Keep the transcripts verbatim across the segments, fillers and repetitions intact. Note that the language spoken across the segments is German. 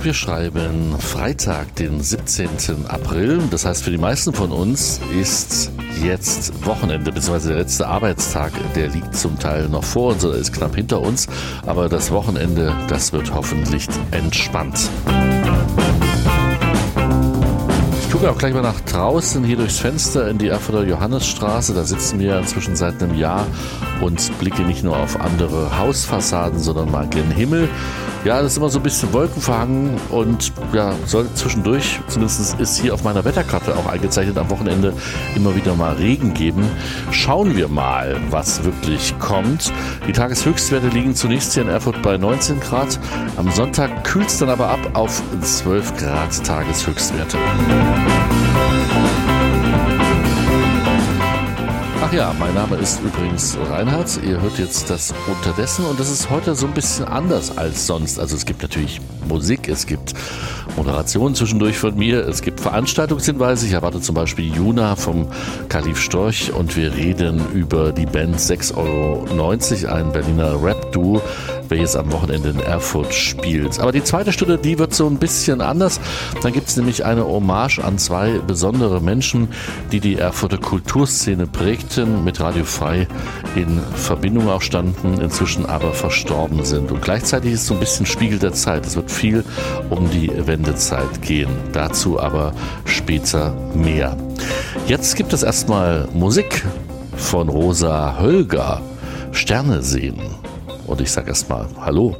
Wir schreiben Freitag, den siebzehnten April. Das heißt, für die meisten von uns ist jetzt Wochenende, beziehungsweise der letzte Arbeitstag, der liegt zum Teil noch vor uns oder ist knapp hinter uns. Aber das Wochenende, das wird hoffentlich entspannt. Ich gucke auch gleich mal nach draußen, hier durchs Fenster in die Erfurter Johannesstraße. Da sitzen wir inzwischen seit einem Jahr und blicke nicht nur auf andere Hausfassaden, sondern mal gen Himmel. Ja, das ist immer so ein bisschen wolkenverhangen und ja, soll zwischendurch, zumindest ist hier auf meiner Wetterkarte auch eingezeichnet, am Wochenende immer wieder mal Regen geben. Schauen wir mal, was wirklich kommt. Die Tageshöchstwerte liegen zunächst hier in Erfurt bei neunzehn Grad. Am Sonntag kühlt es dann aber ab auf zwölf Grad Tageshöchstwerte. Ach ja, mein Name ist übrigens Reinhard. Ihr hört jetzt das Unterdessen und das ist heute so ein bisschen anders als sonst. Also es gibt natürlich Musik, es gibt Moderationen zwischendurch von mir, es gibt Veranstaltungshinweise. Ich erwarte zum Beispiel Juna vom Khalif Storch und wir reden über die Band sechs Euro neunzig, ein Berliner Rap-Duo, welches am Wochenende in Erfurt spielt. Aber die zweite Stunde, die wird so ein bisschen anders. Dann gibt es nämlich eine Hommage an zwei besondere Menschen, die die Erfurter Kulturszene prägten, mit Radio Frei in Verbindung auch standen, inzwischen aber verstorben sind. Und gleichzeitig ist so ein bisschen Spiegel der Zeit. Es wird viel um die Wendezeit gehen. Dazu aber später mehr. Jetzt gibt es erstmal Musik von Rosa Hölger, Sterne sehen. Und ich sage erstmal Hallo.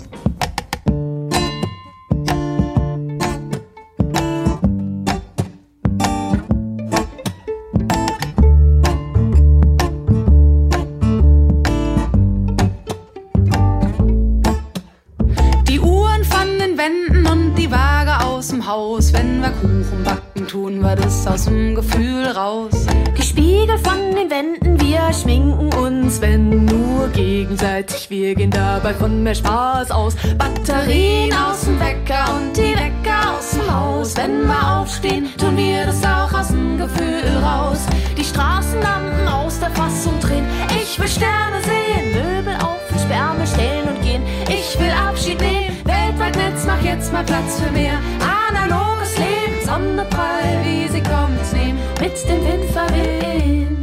Die Uhren von den Wänden und die Waage aus dem Haus. Wenn wir Kuchen backen, tun wir das aus dem Gefühl raus. Die Spiegel von den Wänden, wir schminken uns, wenn nur gegenseitig. Wir gehen dabei von mehr Spaß aus. Batterien aus dem Wecker und die Wecker aus dem Haus. Wenn wir aufstehen, tun wir das auch aus dem Gefühl raus. Die Straßenlampen aus der Fassung drehen. Ich will Sterne sehen, Möbel auf und Sperme stellen und gehen. Ich will Abschied nehmen, weltweit Netz, mach jetzt mal Platz für mehr. Analoges Leben, Sonnenprall, wie sie kommt, nehmen, mit dem Wind verwehen.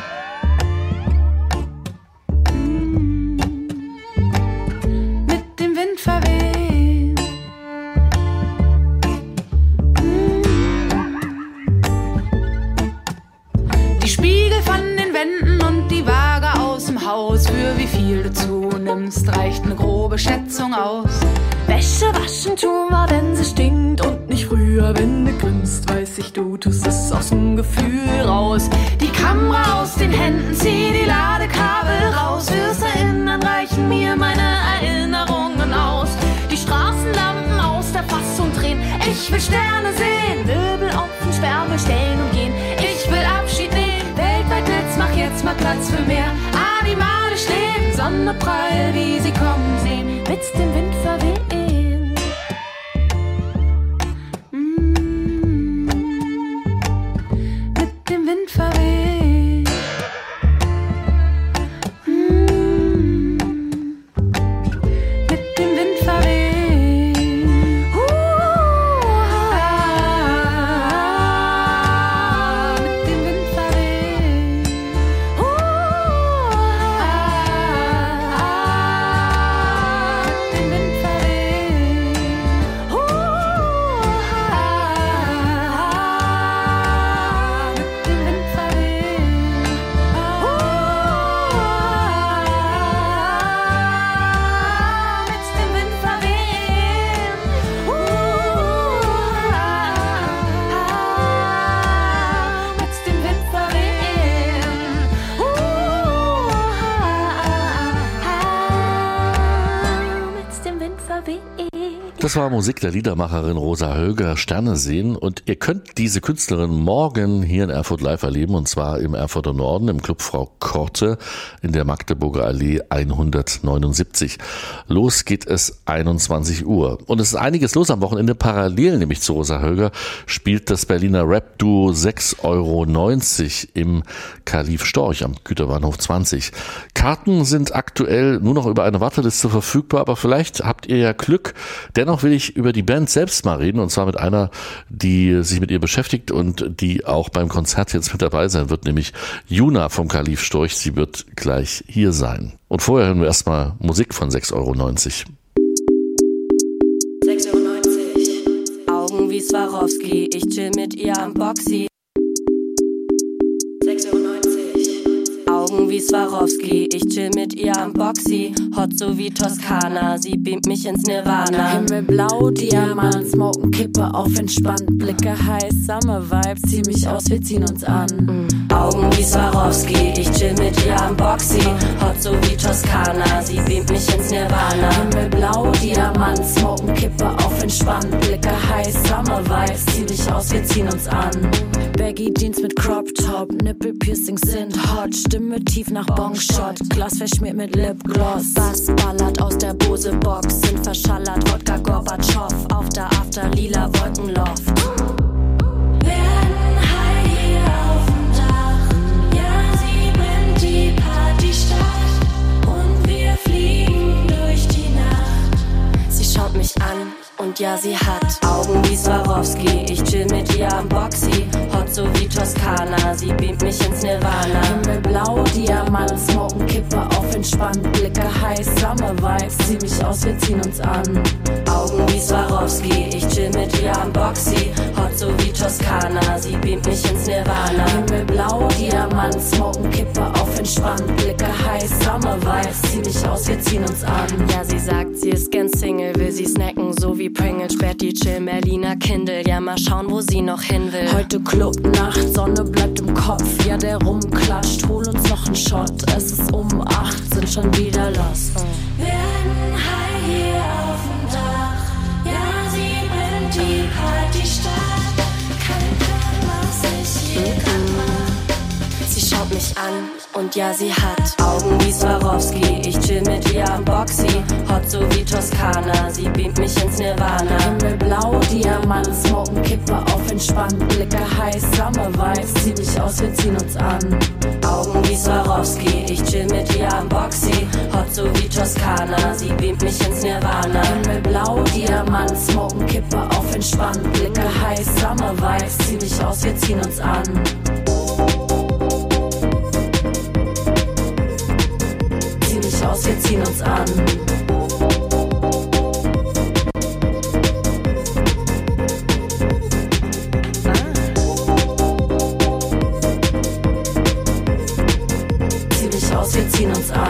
Mm. Mit dem Wind verwehen. Mm. Die Spiegel von den Wänden und die Waage aus dem Haus. Für wie viel du zunimmst, reicht eine grobe Schätzung aus. Wäsche waschen tun wir, wenn sie stinkt und nicht früher, wenn du grinst. Weiß ich, du tust es aus dem Gefühl raus. Die Kamera aus den Händen, zieh die Ladekabel raus. Fürs Erinnern reichen mir meine Erinnerungen aus. Die Straßenlampen aus der Fassung drehen. Ich will Sterne sehen, Möbel auf und Sperme stellen und gehen. ich will Abschied nehmen. Weltweit Netz, mach jetzt mal Platz für mehr. Animalisch leben, Sonne prall, wie sie kommen sehen. Mit dem Wind verwehen. Mm. Mit dem Wind verwehen. Mm. Mit dem Wind verwehen. Uh, ah, mit dem Wind verwehen. Uh, ah, mit dem Wind verwehen. Uh, ah, mit dem Wind verwehen. Das war Musik der Liedermacherin Rosa Hölger, Sterne sehen. Und ihr könnt diese Künstlerin morgen hier in Erfurt live erleben, und zwar im Erfurter Norden, im Club Frau Korte in der Magdeburger Allee hundertneunundsiebzig. Los geht es einundzwanzig Uhr. Und es ist einiges los am Wochenende. Parallel nämlich zu Rosa Hölger spielt das Berliner Rap-Duo sechs Euro neunzig im Khalif Storch am Güterbahnhof zwanzig. Karten sind aktuell nur noch über eine Warteliste verfügbar, aber vielleicht habt ihr ja Glück. Dennoch noch will ich über die Band selbst mal reden, und zwar mit einer, die sich mit ihr beschäftigt und die auch beim Konzert jetzt mit dabei sein wird, nämlich Juna vom Kalief Storch. Sie wird gleich hier sein. Und vorher hören wir erstmal Musik von sechs Euro neunzig. sechs Euro neunzig. Augen wie Swarovski, ich chill mit ihr am Boxy. sechs Euro neunzig. Augen wie Swarovski, ich chill mit ihr am Boxy. Hot so wie Toskana, sie beamt mich ins Nirvana. Himmelblau, Diamant, Smoken, Kippe auf entspannt. Blicke heiß, Summer Vibes, zieh mich aus, wir ziehen uns an. Mm. Augen wie Swarovski, ich chill mit ihr am Boxy. Hot so wie Toskana, sie beamt mich ins Nirvana. Himmelblau, Diamant, Smoken, Kippe auf entspannt. Blicke heiß, Summer Vibes, zieh mich aus, wir ziehen uns an. Baggy Jeans mit Crop Top, Nippelpiercings sind hot. Stimme tief nach Bongshot, Glas verschmiert mit Lipgloss. Bass ballert aus der Bose-Box, sind verschallert, Wodka Gorbatschow. Auf der After lila Wolkenloft. Werden high hier auf dem Dach. Ja, sie brennt die Partystadt. Und wir fliegen durch die Nacht. Sie schaut mich an und ja, sie hat Augen wie Swarovski, ich chill mit ihr am Boxy. Hot so wie Toskana, sie beamt mich ins Nirvana. Himmelblau, Diamant, Smoken, Kippe auf entspannt. Blicke heiß, Summer Vibes, zieh mich aus, wir ziehen uns an. Augen wie Swarovski, ich chill mit ihr am Boxy. Hot so wie Toskana, sie beamt mich ins Nirvana. Himmelblau, Diamant, Smoken, Kippe auf entspannt. Blicke heiß, Summer Vibes, zieh mich aus, wir ziehen uns an. Ja, sie sagt, sie ist gern Single, will sie snacken, so wie Pringles, Betty Chill, Merlina Kindle. Ja, mal schauen, wo sie noch hin will. Heute Club, Nacht, Sonne bleibt im Kopf. Ja, der rumklatscht, hol uns noch einen Shot. Es ist um acht, sind schon wieder lost. Werden high hier auf dem Dach. Ja, sie brennt die Partystadt. Kein Plan, was ich hier grad mach. Sie schaut mich an und ja, sie hat Augen wie Swarovski, ich chill mit ihr am Boxy. Hot so wie Toskana, sie beamt mich ins Nirvana. Himmelblau, Diamant, Smoken, Kippe auf entspannt. Blicke heiß, Summer Vibes, zieh mich aus, wir ziehen uns an. Augen wie Swarovski, ich chill mit ihr am Boxy. Hot so wie Toskana, sie beamt mich ins Nirvana. Himmelblau, Diamant, Smoken, Kippe auf entspannt. Blicke heiß, Summer Vibes, zieh mich aus, wir ziehen uns an. Zieh mich aus, wir ziehen uns an. Wir ziehen uns an.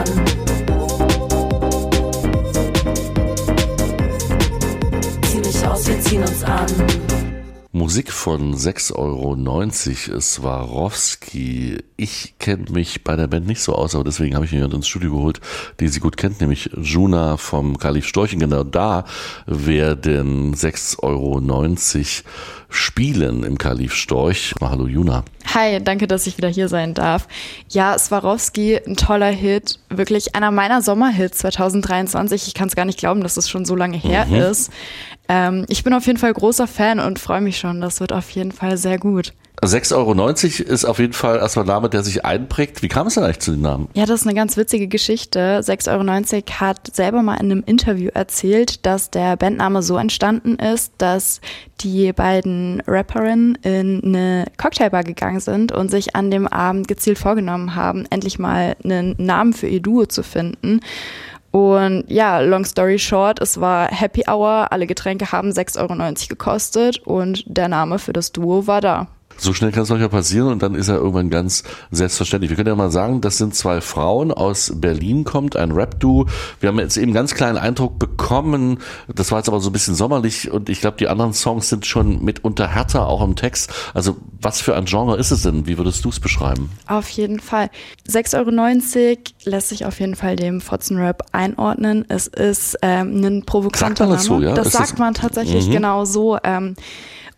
Zieh mich aus, wir ziehen uns an. Musik von sechs Euro neunzig, Swarovski. Ich kenne mich bei der Band nicht so aus, aber deswegen habe ich mir ins Studio geholt, die sie gut kennt, nämlich Juna vom Kalief Storch. Genau da werden sechs Euro neunzig spielen im Kalief Storch. Mal hallo Juna. Hi, danke, dass ich wieder hier sein darf. Ja, Swarovski, ein toller Hit, wirklich einer meiner Sommerhits zwanzig dreiundzwanzig. Ich kann es gar nicht glauben, dass es schon so lange her mhm. ist. Ähm, ich bin auf jeden Fall großer Fan und freue mich schon. Das wird auf jeden Fall sehr gut. sechs Euro neunzig ist auf jeden Fall erstmal ein Name, der sich einprägt. Wie kam es denn eigentlich zu dem Namen? Ja, das ist eine ganz witzige Geschichte. sechs Euro neunzig hat selber mal in einem Interview erzählt, dass der Bandname so entstanden ist, dass die beiden Rapperinnen in eine Cocktailbar gegangen sind und sich an dem Abend gezielt vorgenommen haben, endlich mal einen Namen für ihr Duo zu finden. Und ja, long story short, es war Happy Hour, alle Getränke haben sechs Euro neunzig gekostet und der Name für das Duo war da. So schnell kann es doch ja passieren und dann ist er irgendwann ganz selbstverständlich. Wir können ja mal sagen, das sind zwei Frauen, aus Berlin kommt ein Rap-Duo. Wir haben jetzt eben einen ganz kleinen Eindruck bekommen, das war jetzt aber so ein bisschen sommerlich und ich glaube, die anderen Songs sind schon mitunter härter, auch im Text. Also was für ein Genre ist es denn? Wie würdest du es beschreiben? Auf jeden Fall. sechs Euro neunzig lässt sich auf jeden Fall dem Fotzenrap einordnen. Es ist ähm, ein provokanter Name. Sagt man das so, ja? Das ist sagt das? man tatsächlich mhm. genau so. Ähm,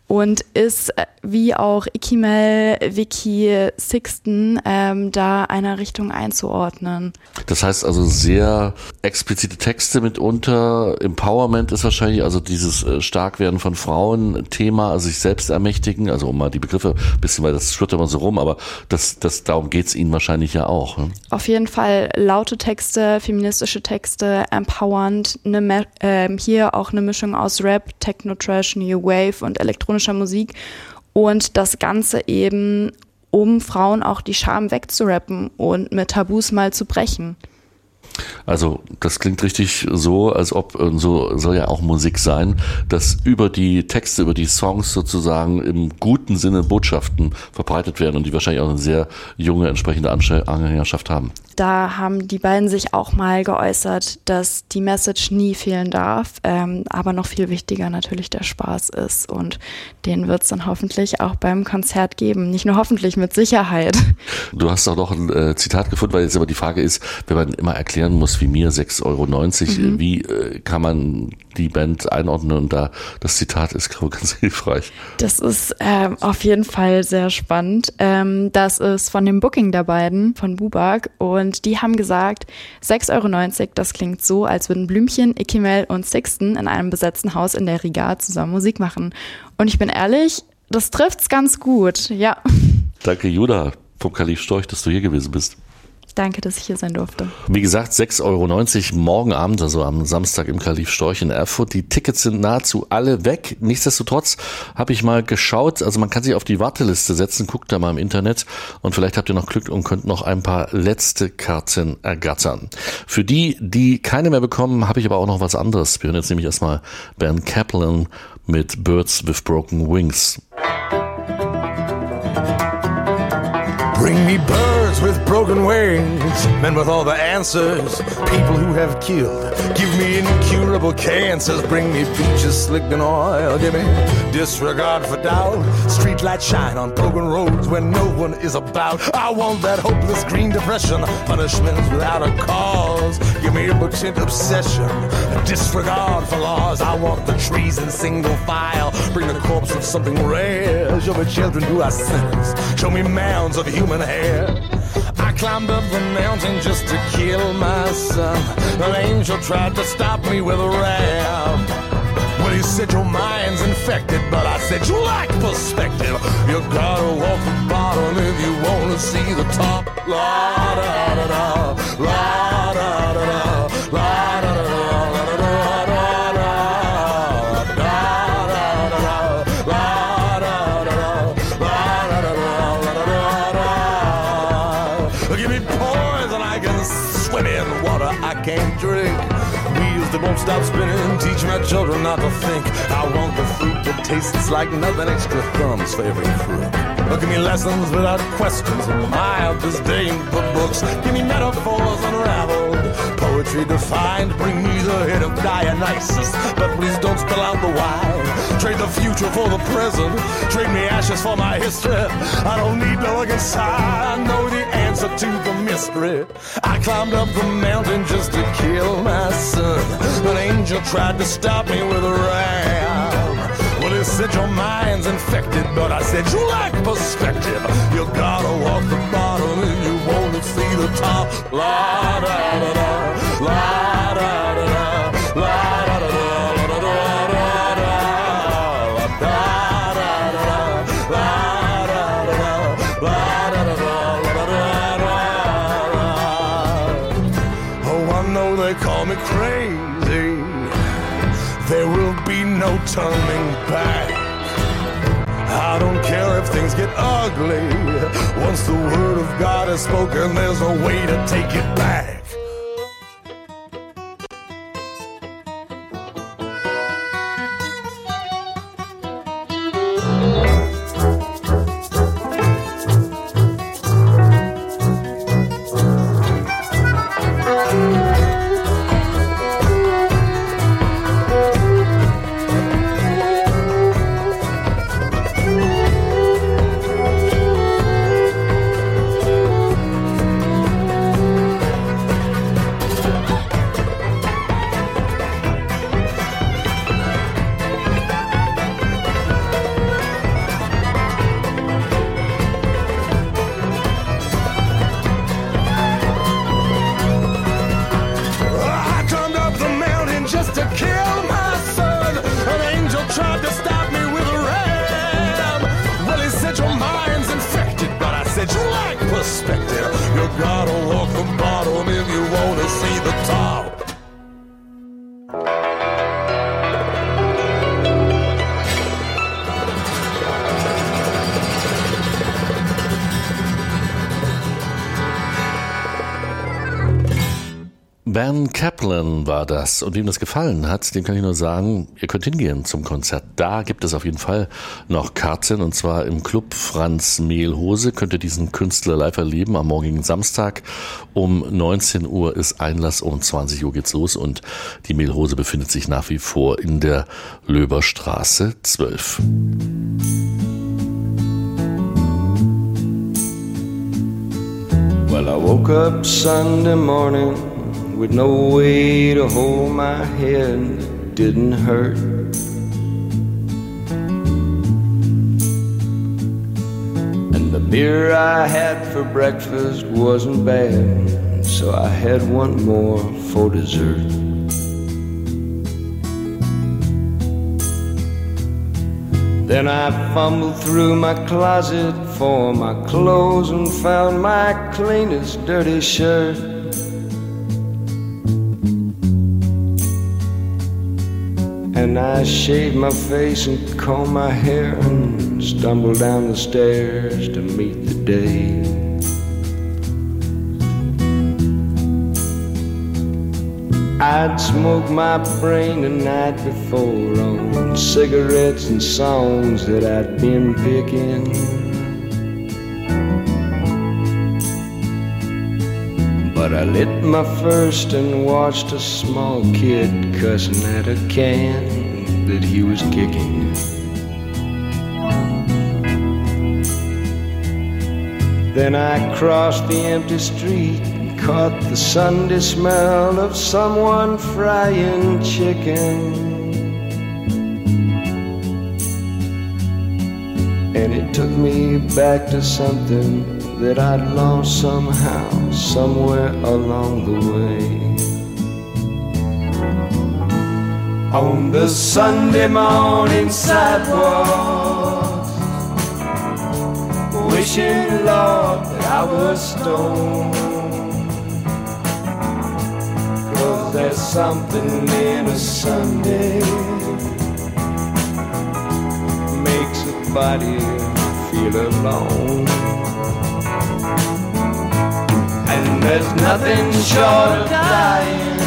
und ist äh, wie auch Ikimel, Vicky, Sixten ähm, da einer Richtung einzuordnen. Das heißt also sehr explizite Texte mitunter, Empowerment ist wahrscheinlich, also dieses äh, Starkwerden von Frauen, Thema, also sich selbst ermächtigen, also um mal die Begriffe ein bisschen, weil das schwirrt immer so rum, aber das, das, darum geht's Ihnen wahrscheinlich ja auch. Ne? Auf jeden Fall laute Texte, feministische Texte, empowernd, eine Me- äh, hier auch eine Mischung aus Rap, Techno, Trash, New Wave und elektronischer Musik und das Ganze eben, um Frauen auch die Scham wegzurappen und mit Tabus mal zu brechen. Also das klingt richtig so, als ob, so soll ja auch Musik sein, dass über die Texte, über die Songs sozusagen im guten Sinne Botschaften verbreitet werden und die wahrscheinlich auch eine sehr junge entsprechende Anhängerschaft haben. Da haben die beiden sich auch mal geäußert, dass die Message nie fehlen darf, ähm, aber noch viel wichtiger natürlich der Spaß ist und den wird es dann hoffentlich auch beim Konzert geben. Nicht nur hoffentlich, mit Sicherheit. Du hast auch noch ein äh, Zitat gefunden, weil jetzt aber die Frage ist, wenn man immer erklären muss, wie mir sechs Euro neunzig, mhm. wie äh, kann man die Band einordnen und da das Zitat ist, glaube ich, ganz hilfreich. Das ist ähm, auf jeden Fall sehr spannend. Ähm, das ist von dem Booking der beiden, von Bubak und Und die haben gesagt, sechs Euro neunzig, das klingt so, als würden Blümchen, Ikimel und Sixten in einem besetzten Haus in der Riga zusammen Musik machen. Und ich bin ehrlich, das trifft's ganz gut, ja. Danke, Judah vom Kalif Storch, dass du hier gewesen bist. Danke, dass ich hier sein durfte. Wie gesagt, sechs Euro neunzig morgen Abend, also am Samstag im Kalif Storch in Erfurt. Die Tickets sind nahezu alle weg. Nichtsdestotrotz habe ich mal geschaut, also man kann sich auf die Warteliste setzen, guckt da mal im Internet und vielleicht habt ihr noch Glück und könnt noch ein paar letzte Karten ergattern. Für die, die keine mehr bekommen, habe ich aber auch noch was anderes. Wir hören jetzt nämlich erstmal Ben Kaplan mit Birds with Broken Wings. Bring me birds with broken wings, men with all the answers, people who have killed. Give me incurable cancers, bring me beaches slicked in oil. Give me disregard for doubt, streetlights shine on broken roads where no one is about. I want that hopeless green depression, punishments without a cause. Give me impotent obsession, a disregard for laws. I want the trees in single file, bring the corpse of something rare. Show me children who are sinners, show me mounds of human hair. I climbed up the mountain just to kill my son. An angel tried to stop me with a ram. Well, he said your mind's infected, but I said you lack perspective. You gotta walk the bottom if you wanna see the top. La da da da, la da da da, la da da da. I can't drink wheels that won't stop spinning. Teach my children not to think. I want the fruit that tastes like nothing. Extra thumbs for every crook. Give me lessons without questions, mild disdain for books. Give me metaphors unraveled, poetry defined. Bring me the head of Dionysus, but please don't spell out the wine. Trade the future for the present, trade me ashes for my history. I don't need to look inside, I know the answer to the mystery. I climbed up the mountain just to kill my son. An angel tried to stop me with a ram. Well, he said your mind's infected, but I said you lack perspective. You gotta walk the bottom and you wanna see the top. La da da da, la da da da, la da da da. Crazy, there will be no turning back. I don't care if things get ugly. Once the word of God is spoken, there's a way to take it back. to kill my son. An angel tried to stop me with a ram. Well, he said your mind's infected, but I said you lack perspective. You gotta walk the bottom if you wanna see the top. Ben Kaplan war das. Und wem das gefallen hat, dem kann ich nur sagen, ihr könnt hingehen zum Konzert. Da gibt es auf jeden Fall noch Karten, und zwar im Club Franz Mehlhose. Könnt ihr diesen Künstler live erleben am morgigen Samstag. Um neunzehn Uhr ist Einlass, um zwanzig Uhr geht's los, und die Mehlhose befindet sich nach wie vor in der Löberstraße zwölf. Well, I woke up Sunday morning with no way to hold my head, it didn't hurt. And the beer I had for breakfast wasn't bad, so I had one more for dessert. Then I fumbled through my closet for my clothes and found my cleanest dirty shirt. And I shaved my face and combed my hair and stumbled down the stairs to meet the day. I'd smoked my brain the night before on cigarettes and songs that I'd been picking. But I lit my first and watched a small kid cussing at a can that he was kicking. Then I crossed the empty street and caught the Sunday smell of someone frying chicken. And it took me back to something that I'd lost somehow, somewhere along the way. On the Sunday morning sidewalk, wishing, Lord, that I was stoned. 'Cause there's something in a Sunday makes a body feel alone. And there's nothing short of dying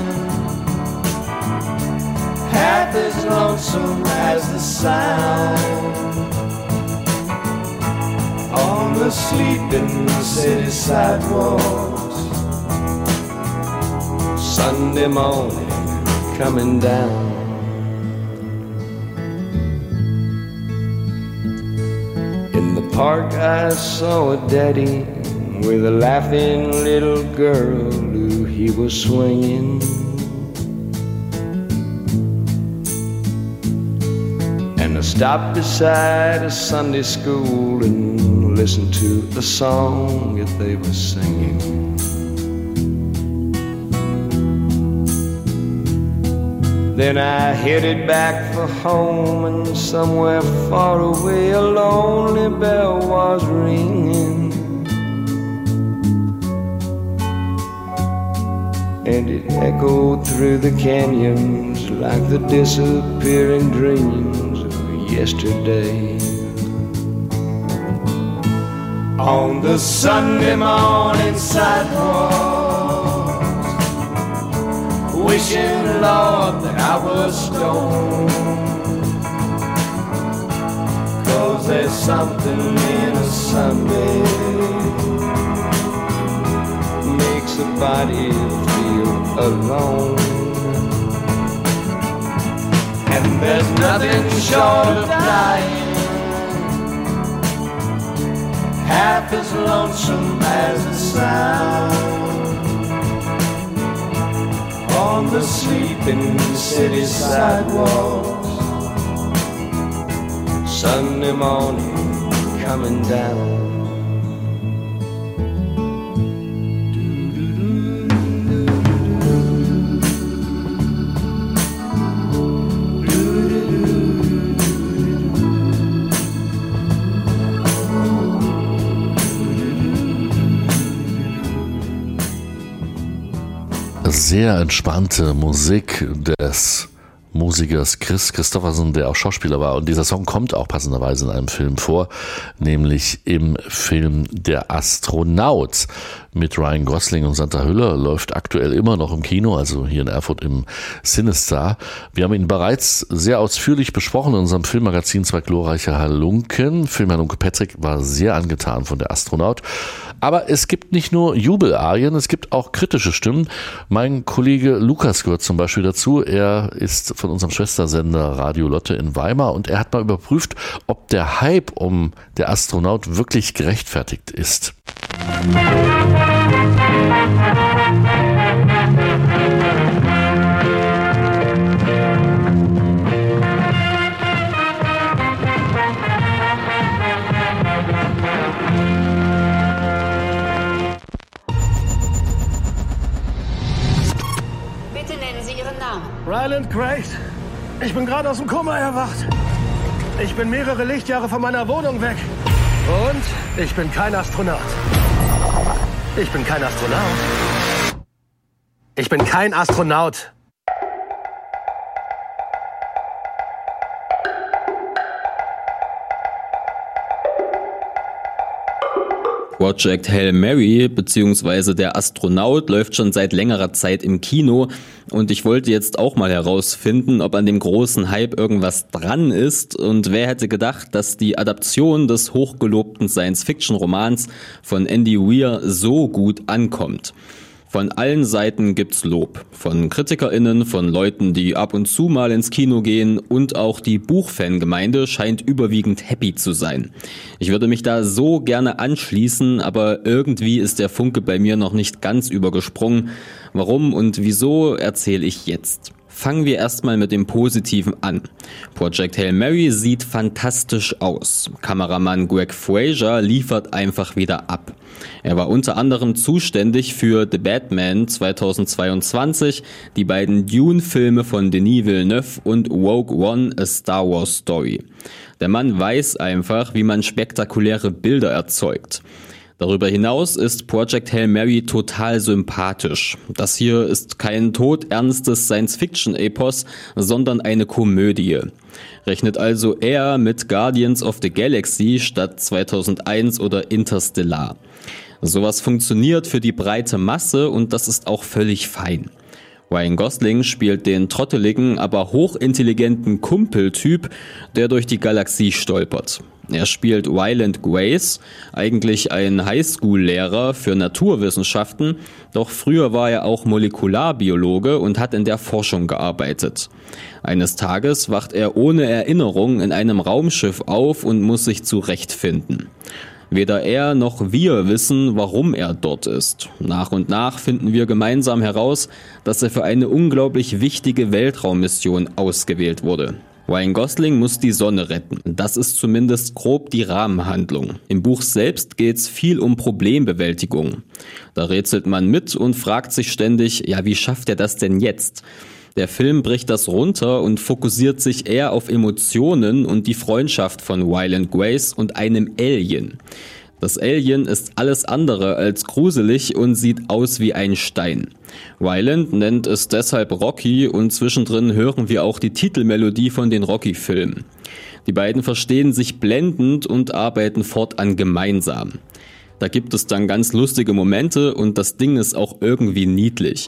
half as lonesome as the sound on the sleeping city sidewalks. Sunday morning coming down. In the park I saw a daddy with a laughing little girl who he was swinging. And I stopped beside a Sunday school and listened to the song that they were singing. Then I headed back for home, and somewhere far away a lonely bell was ringing. And it echoed through the canyons like the disappearing dreams of yesterday. On the Sunday morning sidewalk, wishing, Lord, that I was stoned. 'Cause there's something in a Sunday makes a body feel alone. And there's nothing short of dying half as lonesome as the sound on the sleeping city sidewalks. Sunday morning coming down. sehr entspannte Musik des Musikers Kris Kristofferson, der auch Schauspieler war. Und dieser Song kommt auch passenderweise in einem Film vor, nämlich im Film Der Astronaut mit Ryan Gosling und Sandra Hüller, läuft aktuell immer noch im Kino, also hier in Erfurt im Cinestar. Wir haben ihn bereits sehr ausführlich besprochen in unserem Filmmagazin Zwei glorreiche Halunken. Filmhalunke Patrick war sehr angetan von Der Astronaut. Aber es gibt nicht nur Jubelarien, es gibt auch kritische Stimmen. Mein Kollege Lukas gehört zum Beispiel dazu. Er ist von unserem Schwestersender Radio Lotte in Weimar und er hat mal überprüft, ob der Hype um Der Astronaut wirklich gerechtfertigt ist. Bitte nennen Sie Ihren Namen. Ryland Grace. Ich bin gerade aus dem Koma erwacht. Ich bin mehrere Lichtjahre von meiner Wohnung weg. Und ich bin kein Astronaut. Ich bin kein Astronaut. Ich bin kein Astronaut. Project Hail Mary bzw. Der Astronaut läuft schon seit längerer Zeit im Kino und ich wollte jetzt auch mal herausfinden, ob an dem großen Hype irgendwas dran ist und wer hätte gedacht, dass die Adaption des hochgelobten Science-Fiction-Romans von Andy Weir so gut ankommt. Von allen Seiten gibt's Lob. Von KritikerInnen, von Leuten, die ab und zu mal ins Kino gehen und auch die Buchfangemeinde scheint überwiegend happy zu sein. Ich würde mich da so gerne anschließen, aber irgendwie ist der Funke bei mir noch nicht ganz übergesprungen. Warum und wieso erzähle ich jetzt. Fangen wir erstmal mit dem Positiven an. Project Hail Mary sieht fantastisch aus. Kameramann Greg Fraser liefert einfach wieder ab. Er war unter anderem zuständig für The Batman zweitausendzweiundzwanzig, die beiden Dune-Filme von Denis Villeneuve und Rogue One, A Star Wars Story. Der Mann weiß einfach, wie man spektakuläre Bilder erzeugt. Darüber hinaus ist Project Hail Mary total sympathisch. Das hier ist kein todernstes Science-Fiction-Epos, sondern eine Komödie. Rechnet also eher mit Guardians of the Galaxy statt zweitausendeins oder Interstellar. Sowas funktioniert für die breite Masse und das ist auch völlig fein. Ryan Gosling spielt den trotteligen, aber hochintelligenten Kumpeltyp, der durch die Galaxie stolpert. Er spielt Ryland Grace, eigentlich ein Highschool-Lehrer für Naturwissenschaften, doch früher war er auch Molekularbiologe und hat in der Forschung gearbeitet. Eines Tages wacht er ohne Erinnerung in einem Raumschiff auf und muss sich zurechtfinden. Weder er noch wir wissen, warum er dort ist. Nach und nach finden wir gemeinsam heraus, dass er für eine unglaublich wichtige Weltraummission ausgewählt wurde. Ryan Gosling muss die Sonne retten. Das ist zumindest grob die Rahmenhandlung. Im Buch selbst geht's viel um Problembewältigung. Da rätselt man mit und fragt sich ständig, ja, wie schafft er das denn jetzt? Der Film bricht das runter und fokussiert sich eher auf Emotionen und die Freundschaft von Ryland Grace und einem Alien. Das Alien ist alles andere als gruselig und sieht aus wie ein Stein. Ryland nennt es deshalb Rocky und zwischendrin hören wir auch die Titelmelodie von den Rocky-Filmen. Die beiden verstehen sich blendend und arbeiten fortan gemeinsam. Da gibt es dann ganz lustige Momente und das Ding ist auch irgendwie niedlich.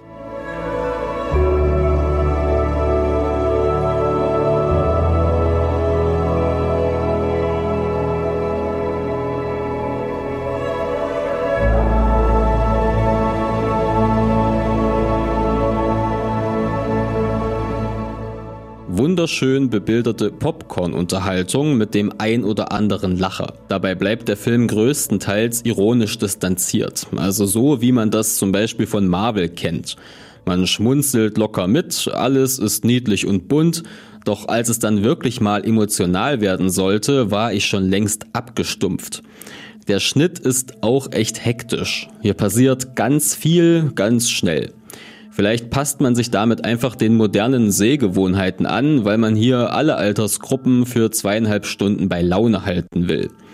Wunderschön bebilderte Popcorn-Unterhaltung mit dem ein oder anderen Lacher. Dabei bleibt der Film größtenteils ironisch distanziert, also so wie man das zum Beispiel von Marvel kennt. Man schmunzelt locker mit, alles ist niedlich und bunt, doch als es dann wirklich mal emotional werden sollte, war ich schon längst abgestumpft. Der Schnitt ist auch echt hektisch. Hier passiert ganz viel, ganz schnell. Vielleicht passt man sich damit einfach den modernen Sehgewohnheiten an, weil man hier alle Altersgruppen für zweieinhalb Stunden bei Laune halten will.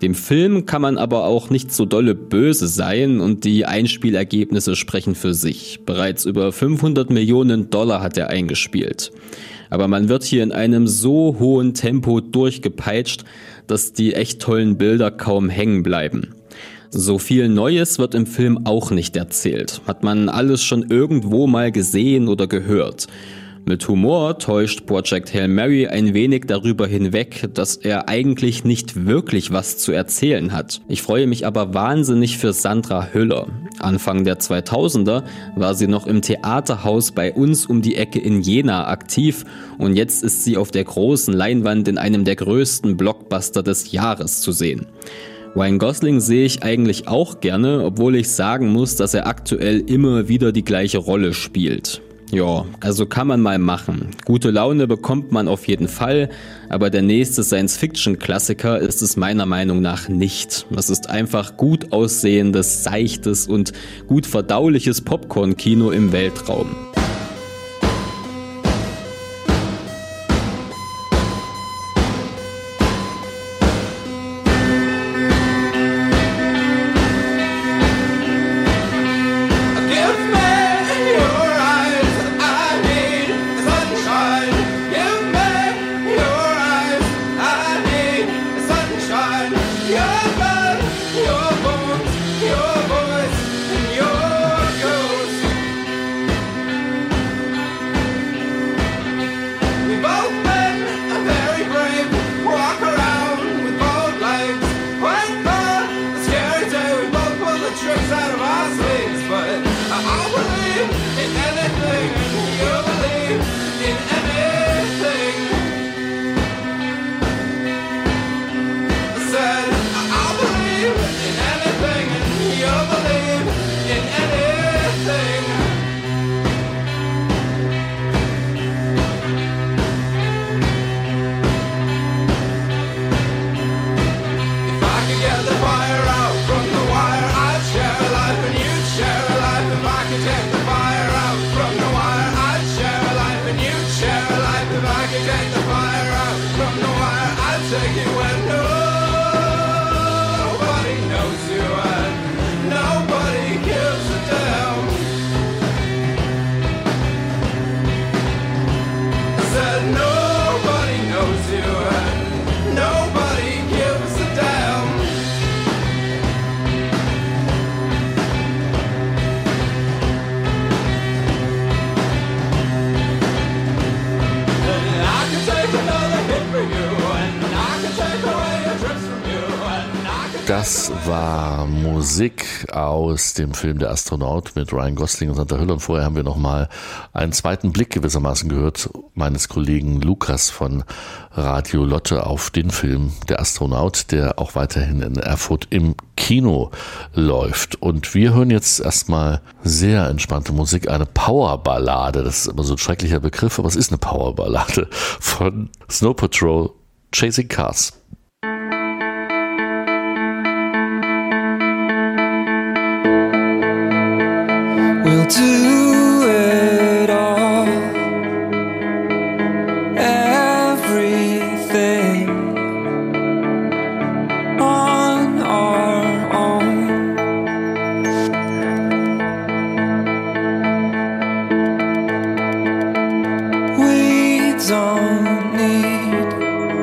Dem Film kann man aber auch nicht so dolle böse sein und die Einspielergebnisse sprechen für sich. Bereits über fünfhundert Millionen Dollar hat er eingespielt. Aber man wird hier in einem so hohen Tempo durchgepeitscht, dass die echt tollen Bilder kaum hängen bleiben. So viel Neues wird im Film auch nicht erzählt. Hat man alles schon irgendwo mal gesehen oder gehört. Mit Humor täuscht Project Hail Mary ein wenig darüber hinweg, dass er eigentlich nicht wirklich was zu erzählen hat. Ich freue mich aber wahnsinnig für Sandra Hüller. Anfang der zweitausender war sie noch im Theaterhaus bei uns um die Ecke in Jena aktiv und jetzt ist sie auf der großen Leinwand in einem der größten Blockbuster des Jahres zu sehen. Ryan Gosling sehe ich eigentlich auch gerne, obwohl ich sagen muss, dass er aktuell immer wieder die gleiche Rolle spielt. Ja, also kann man mal machen. Gute Laune bekommt man auf jeden Fall, aber der nächste Science-Fiction-Klassiker ist es meiner Meinung nach nicht. Es ist einfach gut aussehendes, seichtes und gut verdauliches Popcorn-Kino im Weltraum. Das war Musik aus dem Film Der Astronaut mit Ryan Gosling und Sandra Hüller. Und vorher haben wir nochmal einen zweiten Blick gewissermaßen gehört meines Kollegen Lukas von Radio Lotte auf den Film Der Astronaut, der auch weiterhin in Erfurt im Kino läuft. Und wir hören jetzt erstmal sehr entspannte Musik, eine Powerballade. Das ist immer so ein schrecklicher Begriff, aber es ist eine Powerballade von Snow Patrol, Chasing Cars. We'll do it all, everything on our own. We don't need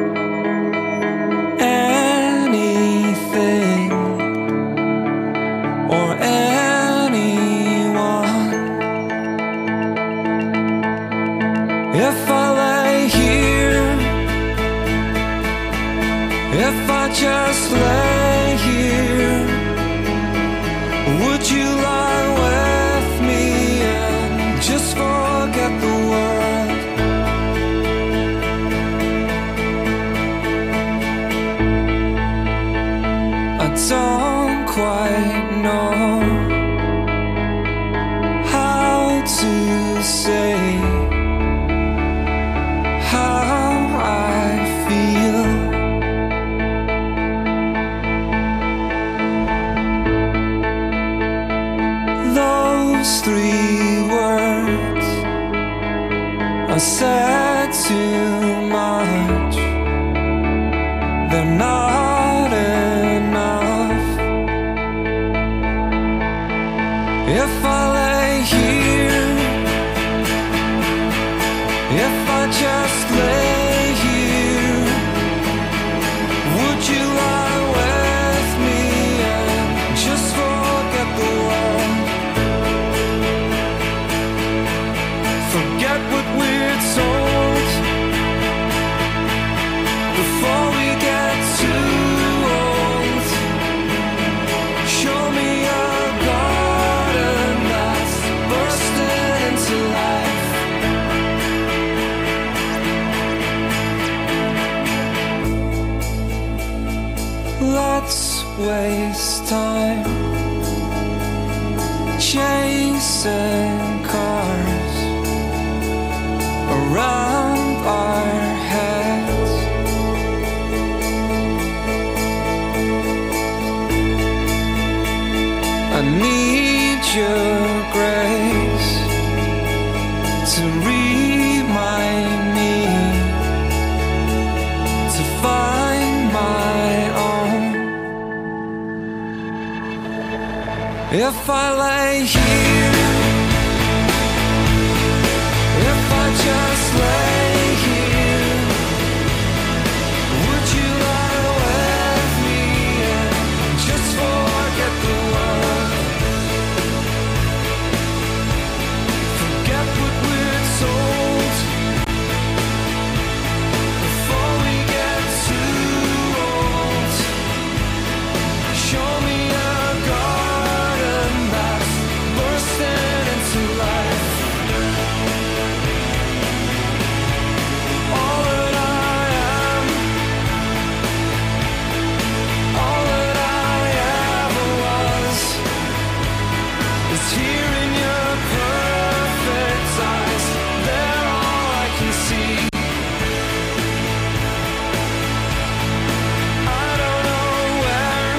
anything or if I lay here, if I just lay here, would you lie with me and just forget the world? I don't quite know how to say three words I said too much. They're not enough. If I just lay here, would you lie with me and just forget the world? Forget what we're told before we get too old. Show me a garden that's bursting into life. Let's waste time chasing cars around our heads. I need your grace to remind me to find my own. If I lay here, if I just lay here, would you lie with me and just forget the world? Forget what we're told before we get too old. Show me a garden that's bursting into life. All that I am, all that I ever was, is here in your perfect eyes. They're all I can see. I don't know where,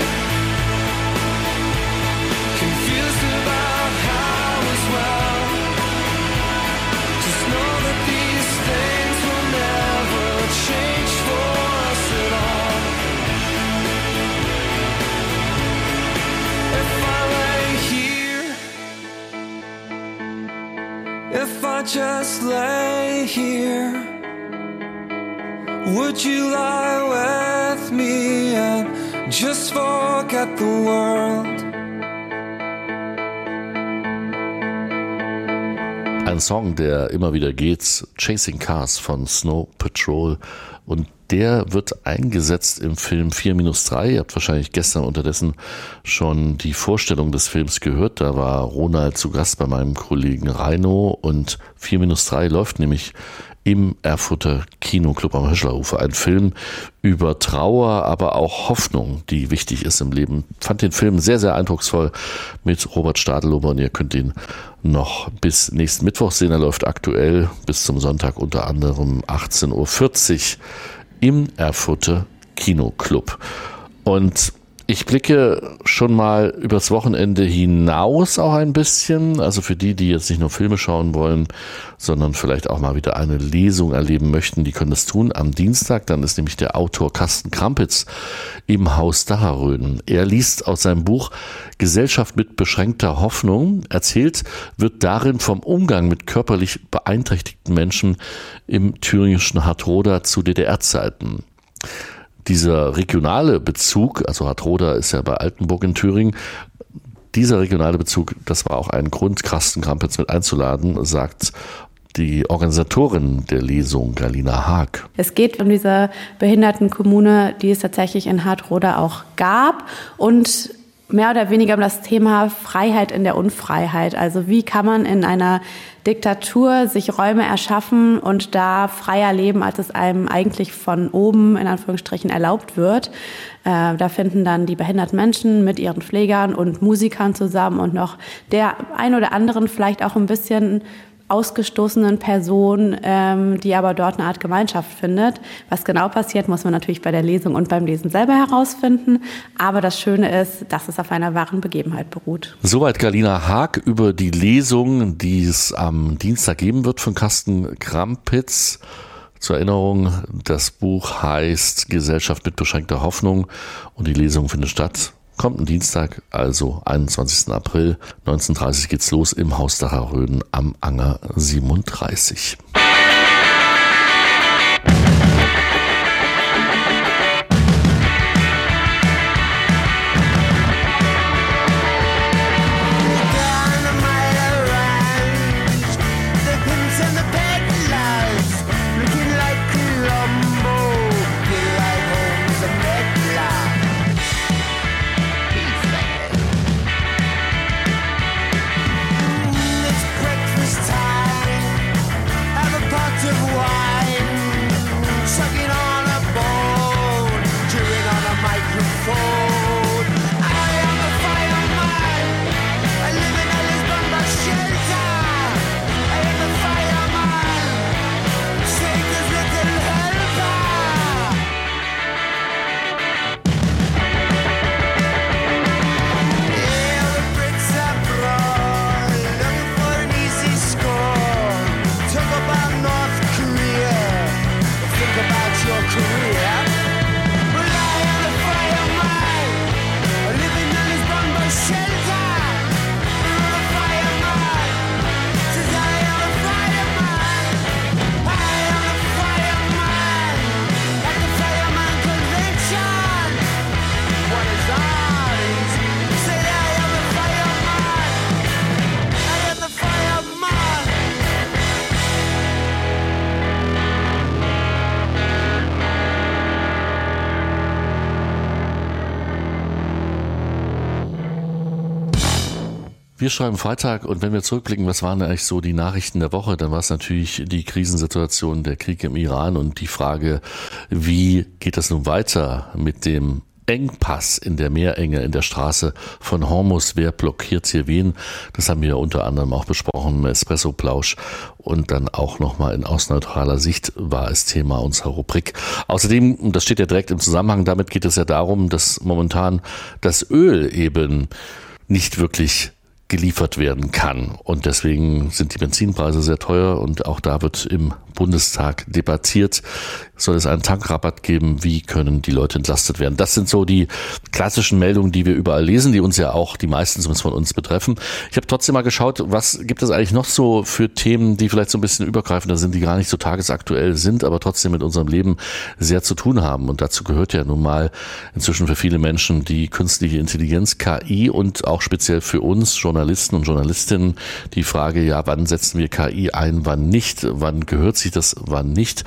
confused about how as well. Just know that these things will never change for us at all. If I lay here, if I just lay here, would you lie with me and just forget the world? Ein Song, der immer wieder geht, Chasing Cars von Snow Patrol, und der wird eingesetzt im Film vier minus drei. Ihr habt wahrscheinlich gestern unterdessen schon die Vorstellung des Films gehört, da war Ronald zu Gast bei meinem Kollegen Reino, und vier minus drei läuft nämlich im Erfurter Kinoclub am Höschlerhofe. Ein Film über Trauer, aber auch Hoffnung, die wichtig ist im Leben. Fand den Film sehr, sehr eindrucksvoll mit Robert Stadelober, und ihr könnt ihn noch bis nächsten Mittwoch sehen. Er läuft aktuell bis zum Sonntag unter anderem achtzehn Uhr vierzig im Erfurter Kinoclub. Und ich blicke schon mal übers Wochenende hinaus auch ein bisschen, also für die, die jetzt nicht nur Filme schauen wollen, sondern vielleicht auch mal wieder eine Lesung erleben möchten, die können das tun am Dienstag. Dann ist nämlich der Autor Carsten Krampitz im Haus Daharöden. Er liest aus seinem Buch Gesellschaft mit beschränkter Hoffnung. Erzählt wird darin vom Umgang mit körperlich beeinträchtigten Menschen im thüringischen Hartroda zu D D R-Zeiten. Dieser regionale Bezug, also Hartroda ist ja bei Altenburg in Thüringen, dieser regionale Bezug, das war auch ein Grund, Carsten Krampitz mit einzuladen, sagt die Organisatorin der Lesung, Galina Haag. Es geht um diese Behindertenkommune, die es tatsächlich in Hartroda auch gab, und mehr oder weniger um das Thema Freiheit in der Unfreiheit. Also wie kann man in einer Diktatur sich Räume erschaffen und da freier leben, als es einem eigentlich von oben in Anführungsstrichen erlaubt wird. Äh, da finden dann die behinderten Menschen mit ihren Pflegern und Musikern zusammen und noch der ein oder anderen vielleicht auch ein bisschen ausgestoßenen Person, ähm, die aber dort eine Art Gemeinschaft findet. Was genau passiert, muss man natürlich bei der Lesung und beim Lesen selber herausfinden. Aber das Schöne ist, dass es auf einer wahren Begebenheit beruht. Soweit Galina Haag über die Lesung, die es am Dienstag geben wird von Carsten Krampitz. Zur Erinnerung, das Buch heißt Gesellschaft mit beschränkter Hoffnung, und die Lesung findet statt. Kommt ein Dienstag, also einundzwanzigsten April, neunzehn Uhr dreißig geht's los im Haus Daharöden am Anger siebenunddreißig. Wir schreiben Freitag und wenn wir zurückblicken, was waren eigentlich so die Nachrichten der Woche, dann war es natürlich die Krisensituation, der Krieg im Iran und die Frage, wie geht das nun weiter mit dem Engpass in der Meerenge in der Straße von Hormuz, wer blockiert hier wen? Das haben wir unter anderem auch besprochen im Espresso-Plausch und dann auch nochmal in ausneutraler Sicht war es Thema unserer Rubrik. Außerdem, und das steht ja direkt im Zusammenhang, damit geht es ja darum, dass momentan das Öl eben nicht wirklich geliefert werden kann. Und deswegen sind die Benzinpreise sehr teuer und auch da wird im Bundestag debattiert. Soll es einen Tankrabatt geben? Wie können die Leute entlastet werden? Das sind so die klassischen Meldungen, die wir überall lesen, die uns ja auch die meisten zumindest von uns betreffen. Ich habe trotzdem mal geschaut, was gibt es eigentlich noch so für Themen, die vielleicht so ein bisschen übergreifender sind, die gar nicht so tagesaktuell sind, aber trotzdem mit unserem Leben sehr zu tun haben. Und dazu gehört ja nun mal inzwischen für viele Menschen die künstliche Intelligenz, K I und auch speziell für uns Journalisten und Journalistinnen die Frage, ja, wann setzen wir K I ein, wann nicht, wann gehört sich das, wann nicht.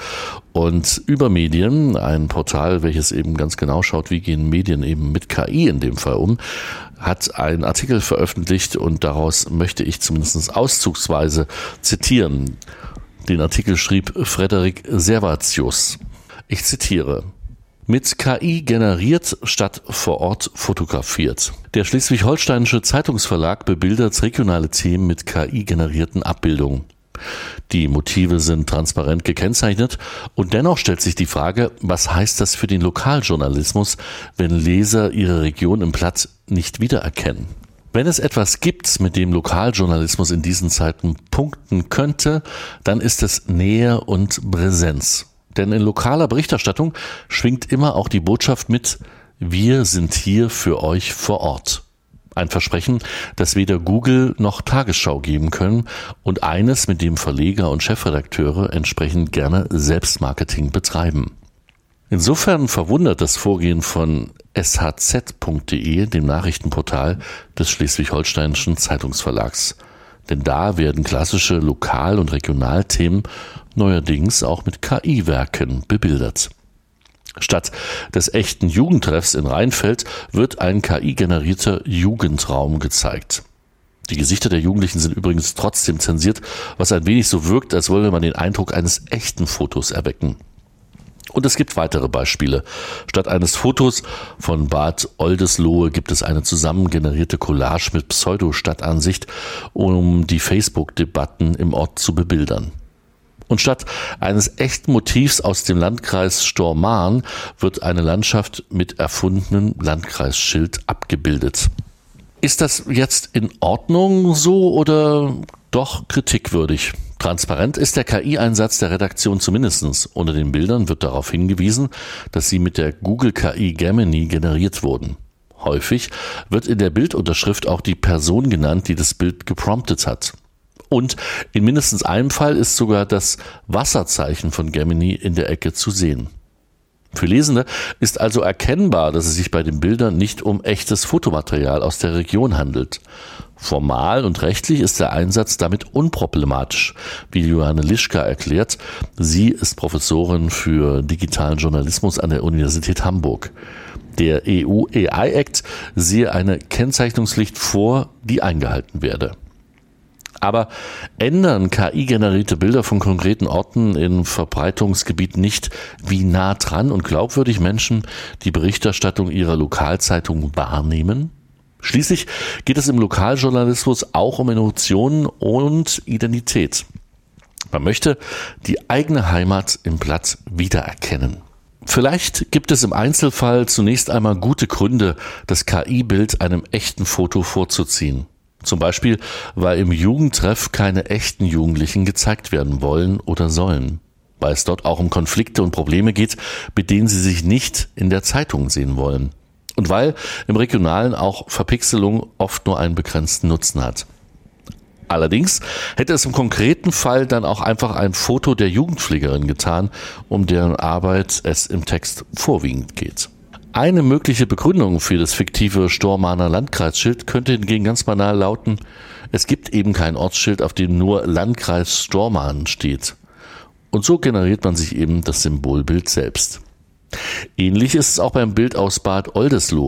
Und Übermedien, ein Portal, welches eben ganz genau schaut, wie gehen Medien eben mit K I in dem Fall um, hat einen Artikel veröffentlicht und daraus möchte ich zumindest auszugsweise zitieren. Den Artikel schrieb Frederik Servatius. Ich zitiere: Mit K I generiert statt vor Ort fotografiert. Der schleswig-holsteinische Zeitungsverlag bebildert regionale Themen mit K I-generierten Abbildungen. Die Motive sind transparent gekennzeichnet und dennoch stellt sich die Frage, was heißt das für den Lokaljournalismus, wenn Leser ihre Region im Blatt nicht wiedererkennen? Wenn es etwas gibt, mit dem Lokaljournalismus in diesen Zeiten punkten könnte, dann ist es Nähe und Präsenz. Denn in lokaler Berichterstattung schwingt immer auch die Botschaft mit, wir sind hier für euch vor Ort. Ein Versprechen, das weder Google noch Tagesschau geben können und eines, mit dem Verleger und Chefredakteure entsprechend gerne Selbstmarketing betreiben. Insofern verwundert das Vorgehen von S H Z punkt de, dem Nachrichtenportal des schleswig-holsteinischen Zeitungsverlags. Denn da werden klassische Lokal- und Regionalthemen neuerdings auch mit K I-Werken bebildert. Statt des echten Jugendtreffs in Rheinfeld wird ein K I-generierter Jugendraum gezeigt. Die Gesichter der Jugendlichen sind übrigens trotzdem zensiert, was ein wenig so wirkt, als wolle man den Eindruck eines echten Fotos erwecken. Und es gibt weitere Beispiele. Statt eines Fotos von Bad Oldesloe gibt es eine zusammengenerierte Collage mit Pseudo-Stadtansicht, um die Facebook-Debatten im Ort zu bebildern. Und statt eines echten Motivs aus dem Landkreis Stormarn wird eine Landschaft mit erfundenem Landkreisschild abgebildet. Ist das jetzt in Ordnung so oder doch kritikwürdig? Transparent ist der K I-Einsatz der Redaktion zumindest. Unter den Bildern wird darauf hingewiesen, dass sie mit der Google K I Gemini generiert wurden. Häufig wird in der Bildunterschrift auch die Person genannt, die das Bild gepromptet hat. Und in mindestens einem Fall ist sogar das Wasserzeichen von Gemini in der Ecke zu sehen. Für Lesende ist also erkennbar, dass es sich bei den Bildern nicht um echtes Fotomaterial aus der Region handelt. Formal und rechtlich ist der Einsatz damit unproblematisch, wie Johanne Lischka erklärt. Sie ist Professorin für digitalen Journalismus an der Universität Hamburg. Der E U A I Act sehe eine Kennzeichnungspflicht vor, die eingehalten werde. Aber ändern K I-generierte Bilder von konkreten Orten im Verbreitungsgebiet nicht, wie nah dran und glaubwürdig Menschen die Berichterstattung ihrer Lokalzeitung wahrnehmen? Schließlich geht es im Lokaljournalismus auch um Emotionen und Identität. Man möchte die eigene Heimat im Blatt wiedererkennen. Vielleicht gibt es im Einzelfall zunächst einmal gute Gründe, das K I-Bild einem echten Foto vorzuziehen. Zum Beispiel, weil im Jugendtreff keine echten Jugendlichen gezeigt werden wollen oder sollen. Weil es dort auch um Konflikte und Probleme geht, mit denen sie sich nicht in der Zeitung sehen wollen. Und weil im Regionalen auch Verpixelung oft nur einen begrenzten Nutzen hat. Allerdings hätte es im konkreten Fall dann auch einfach ein Foto der Jugendpflegerin getan, um deren Arbeit es im Text vorwiegend geht. Eine mögliche Begründung für das fiktive Stormarner Landkreisschild könnte hingegen ganz banal lauten, es gibt eben kein Ortsschild, auf dem nur Landkreis Stormarn steht. Und so generiert man sich eben das Symbolbild selbst. Ähnlich ist es auch beim Bild aus Bad Oldesloe.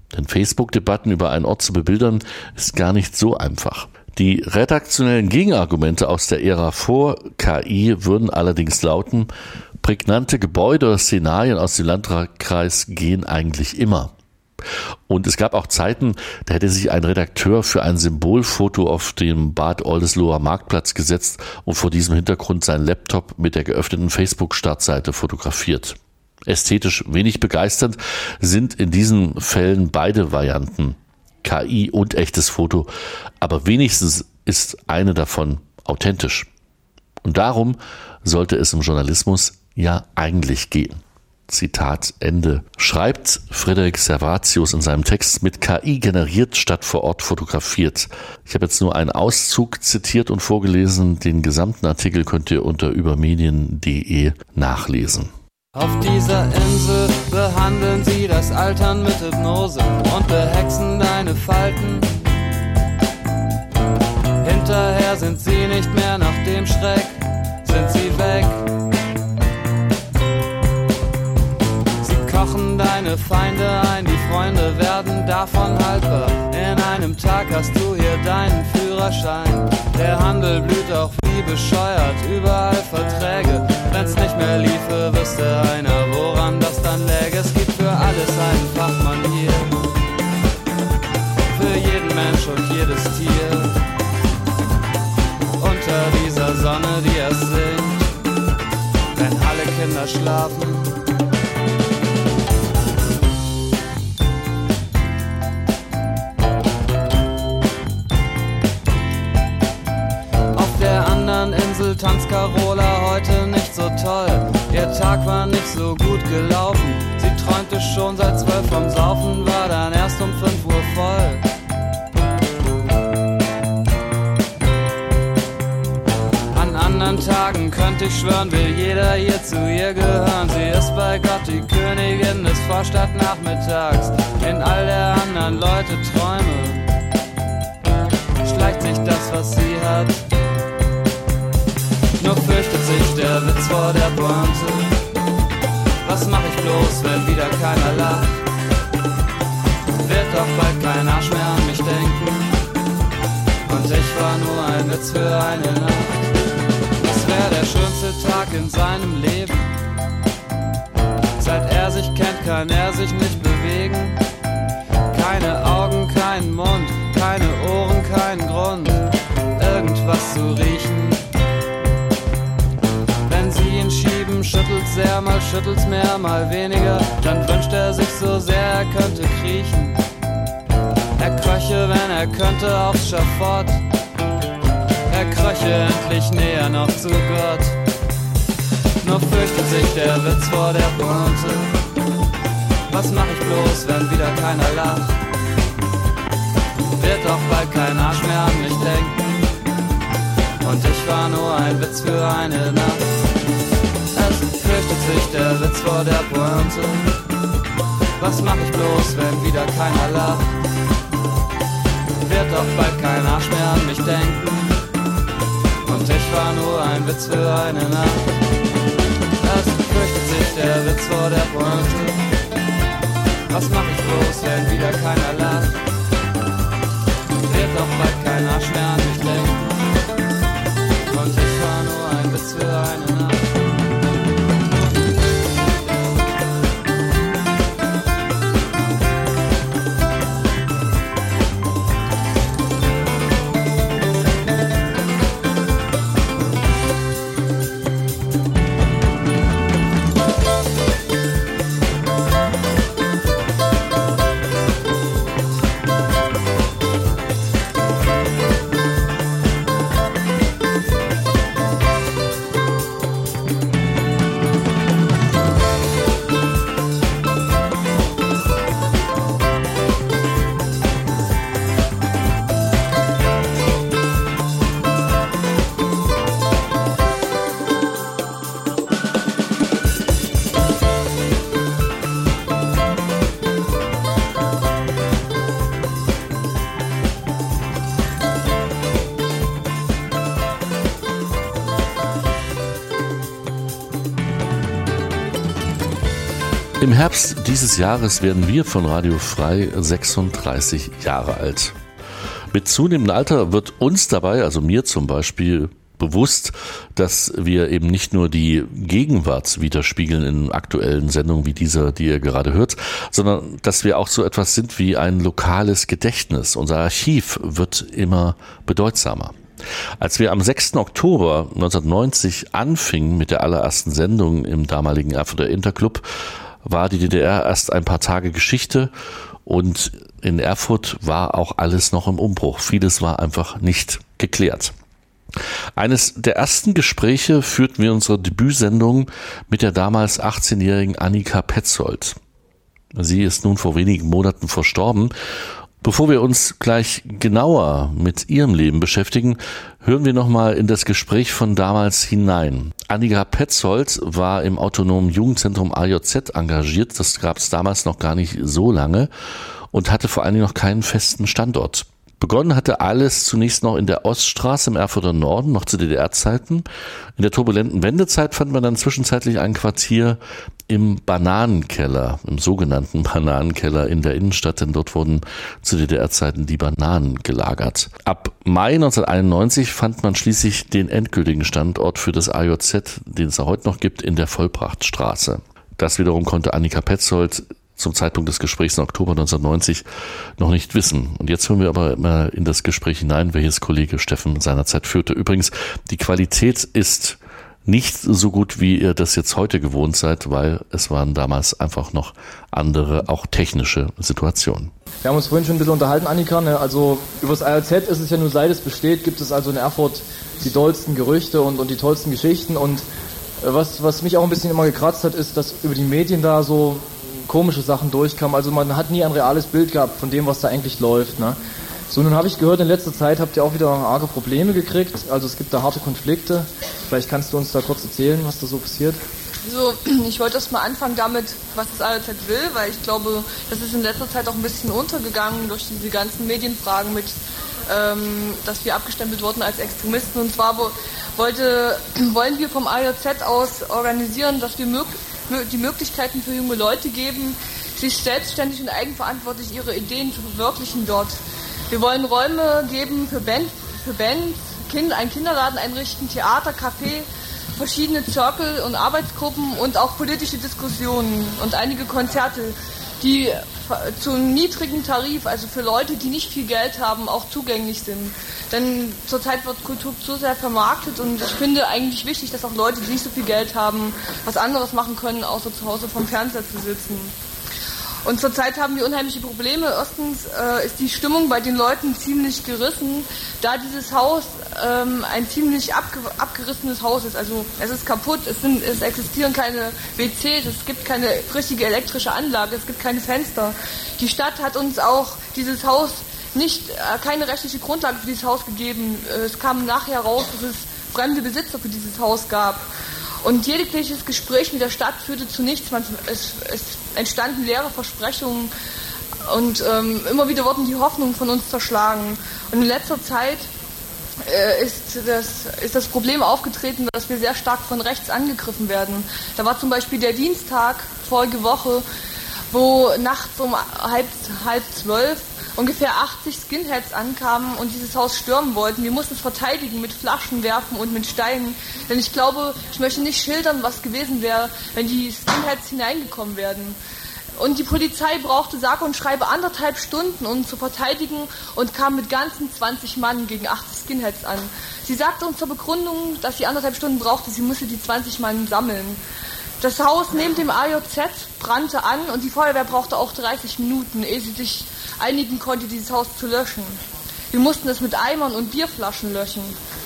Denn Facebook-Debatten über einen Ort zu bebildern, ist gar nicht so einfach. Die redaktionellen Gegenargumente aus der Ära vor K I würden allerdings lauten, prägnante Gebäude oder Szenarien aus dem Landkreis gehen eigentlich immer. Und es gab auch Zeiten, da hätte sich ein Redakteur für ein Symbolfoto auf dem Bad Oldesloher Marktplatz gesetzt und vor diesem Hintergrund seinen Laptop mit der geöffneten Facebook-Startseite fotografiert. Ästhetisch wenig begeisternd sind in diesen Fällen beide Varianten, K I und echtes Foto, aber wenigstens ist eine davon authentisch. Und darum sollte es im Journalismus ja eigentlich gehen. Zitat Ende. Schreibt Frederik Servatius in seinem Text, mit K I generiert statt vor Ort fotografiert. Ich habe jetzt nur einen Auszug zitiert und vorgelesen. Den gesamten Artikel könnt ihr unter übermedien punkt de nachlesen. Auf dieser Insel behandeln sie das Altern mit Hypnose und behexen deine Falten. Hinterher sind sie nicht mehr nach dem Schreck, sind sie weg. Kochen deine Feinde ein, die Freunde werden davon haltbar. In einem Tag hast du hier deinen Führerschein. Der Handel blüht auch wie bescheuert, überall Verträge. Wenn's nicht mehr liefe, wüsste einer, woran das dann läge. Es gibt für alles einen Fachmann hier, für jeden Mensch und jedes Tier. Unter dieser Sonne, die erst sinkt, wenn alle Kinder schlafen. Insel tanzt Carola heute nicht so toll. Ihr Tag war nicht so gut gelaufen. Sie träumte schon seit zwölf vom Saufen, war dann erst um fünf Uhr voll. An anderen Tagen könnte ich schwören, will jeder hier zu ihr gehören. Sie ist bei Gott die Königin des Vorstadtnachmittags. In all der anderen Leute Träume schleicht sich das, was sie hat. Nur fürchtet sich der Witz vor der Pointe. Was mach ich bloß, wenn wieder keiner lacht? Wird doch bald kein Arsch mehr an mich denken. Und ich war nur ein Witz für eine Nacht. Das wär der schönste Tag in seinem Leben. Seit er sich kennt, kann er sich nicht bewegen. Keine Augen, kein Mund, keine Ohren, kein Grund, irgendwas zu riechen. Wenn sie ihn schieben, schüttelt's sehr, mal schüttelt's mehr, mal weniger. Dann wünscht er sich so sehr, er könnte kriechen. Er kröche, wenn er könnte, aufs Schafott. Er kröche endlich näher noch zu Gott. Nur fürchtet sich der Witz vor der Pointe. Was mach ich bloß, wenn wieder keiner lacht? Wird doch bald kein Arsch mehr an mich denken. Und ich war nur ein Witz für eine Nacht. Es fürchtet sich der Witz vor der Pointe. Was mach ich bloß, wenn wieder keiner lacht? Wird doch bald kein Arsch mehr an mich denken. Und ich war nur ein Witz für eine Nacht. Es fürchtet sich der Witz vor der Pointe. Was mach ich bloß, wenn wieder keiner lacht? Wird doch bald kein Arsch mehr an mich denken. Und ich war nur ein Witz für eine Nacht. Im Herbst dieses Jahres werden wir von Radio Frei sechsunddreißig Jahre alt. Mit zunehmendem Alter wird uns dabei, also mir zum Beispiel, bewusst, dass wir eben nicht nur die Gegenwart widerspiegeln in aktuellen Sendungen wie dieser, die ihr gerade hört, sondern dass wir auch so etwas sind wie ein lokales Gedächtnis. Unser Archiv wird immer bedeutsamer. Als wir am sechsten Oktober neunzehnhundertneunzig anfingen mit der allerersten Sendung im damaligen Erfurter Interclub, war die D D R erst ein paar Tage Geschichte und in Erfurt war auch alles noch im Umbruch. Vieles war einfach nicht geklärt. Eines der ersten Gespräche führten wir unsere Debütsendung mit der damals achtzehnjährigen Annika Petzold. Sie ist nun vor wenigen Monaten verstorben. Bevor wir uns gleich genauer mit ihrem Leben beschäftigen, hören wir nochmal in das Gespräch von damals hinein. Annika Petzold war im autonomen Jugendzentrum A J Z engagiert, das gab es damals noch gar nicht so lange und hatte vor allen Dingen noch keinen festen Standort. Begonnen hatte alles zunächst noch in der Oststraße im Erfurter Norden, noch zu D D R-Zeiten. In der turbulenten Wendezeit fand man dann zwischenzeitlich ein Quartier im Bananenkeller, im sogenannten Bananenkeller in der Innenstadt, denn dort wurden zu D D R-Zeiten die Bananen gelagert. Ab Mai neunzehnhunderteinundneunzig fand man schließlich den endgültigen Standort für das A J Z, den es auch heute noch gibt, in der Vollbrachtstraße. Das wiederum konnte Annika Petzold zum Zeitpunkt des Gesprächs im Oktober neunzehnhundertneunzig noch nicht wissen. Und jetzt hören wir aber mal in das Gespräch hinein, welches Kollege Steffen seinerzeit führte. Übrigens, die Qualität ist nicht so gut, wie ihr das jetzt heute gewohnt seid, weil es waren damals einfach noch andere, auch technische Situationen. Wir haben uns vorhin schon ein bisschen unterhalten, Annika. Ne? Also über das A J Z ist es ja nur, seit es besteht, gibt es also in Erfurt die dollsten Gerüchte und, und die tollsten Geschichten. Und was, was mich auch ein bisschen immer gekratzt hat, ist, dass über die Medien da so komische Sachen durchkamen. Also man hat nie ein reales Bild gehabt von dem, was da eigentlich läuft. Ne? So, nun habe ich gehört, in letzter Zeit habt ihr auch wieder arge Probleme gekriegt. Also es gibt da harte Konflikte. Vielleicht kannst du uns da kurz erzählen, was da so passiert. Also ich wollte erst mal anfangen damit, was das A J Z will, weil ich glaube, das ist in letzter Zeit auch ein bisschen untergegangen durch diese ganzen Medienfragen mit, ähm, dass wir abgestempelt wurden als Extremisten. Und zwar wo, wollte, wollen wir vom A J Z aus organisieren, dass wir mög- die Möglichkeiten für junge Leute geben, sich selbstständig und eigenverantwortlich ihre Ideen zu verwirklichen dort. Wir wollen Räume geben für, Band, für Bands, kind, einen Kinderladen einrichten, Theater, Café, verschiedene Circle und Arbeitsgruppen und auch politische Diskussionen und einige Konzerte, die zu einem niedrigen Tarif, also für Leute, die nicht viel Geld haben, auch zugänglich sind. Denn zurzeit wird Kultur so sehr vermarktet und ich finde eigentlich wichtig, dass auch Leute, die nicht so viel Geld haben, was anderes machen können, außer zu Hause vom Fernseher zu sitzen. Und zurzeit haben wir unheimliche Probleme. Erstens äh, ist die Stimmung bei den Leuten ziemlich gerissen, da dieses Haus ähm, ein ziemlich abge- abgerissenes Haus ist. Also es ist kaputt, es, sind, es existieren keine W Cs, es gibt keine richtige elektrische Anlage, es gibt keine Fenster. Die Stadt hat uns auch dieses Haus nicht, äh, keine rechtliche Grundlage für dieses Haus gegeben. Es kam nachher raus, dass es fremde Besitzer für dieses Haus gab. Und jegliches Gespräch mit der Stadt führte zu nichts. Man, es, es entstanden leere Versprechungen und ähm, immer wieder wurden die Hoffnungen von uns zerschlagen. Und in letzter Zeit äh, ist, das, ist das Problem aufgetreten, dass wir sehr stark von rechts angegriffen werden. Da war zum Beispiel der Dienstag vorige Woche, wo nachts um halb, halb zwölf ungefähr achtzig Skinheads ankamen und dieses Haus stürmen wollten. Wir mussten es verteidigen mit Flaschen werfen und mit Steinen. Denn ich glaube, ich möchte nicht schildern, was gewesen wäre, wenn die Skinheads hineingekommen wären. Und die Polizei brauchte sage und schreibe anderthalb Stunden, um zu verteidigen und kam mit ganzen zwanzig Mann gegen achtzig Skinheads an. Sie sagte uns zur Begründung, dass sie anderthalb Stunden brauchte, sie musste die zwanzig Mann sammeln. Das Haus neben dem A J Z brannte an und die Feuerwehr brauchte auch dreißig Minuten, ehe sie sich einigen konnte, dieses Haus zu löschen. Wir mussten es mit Eimern und Bierflaschen löschen.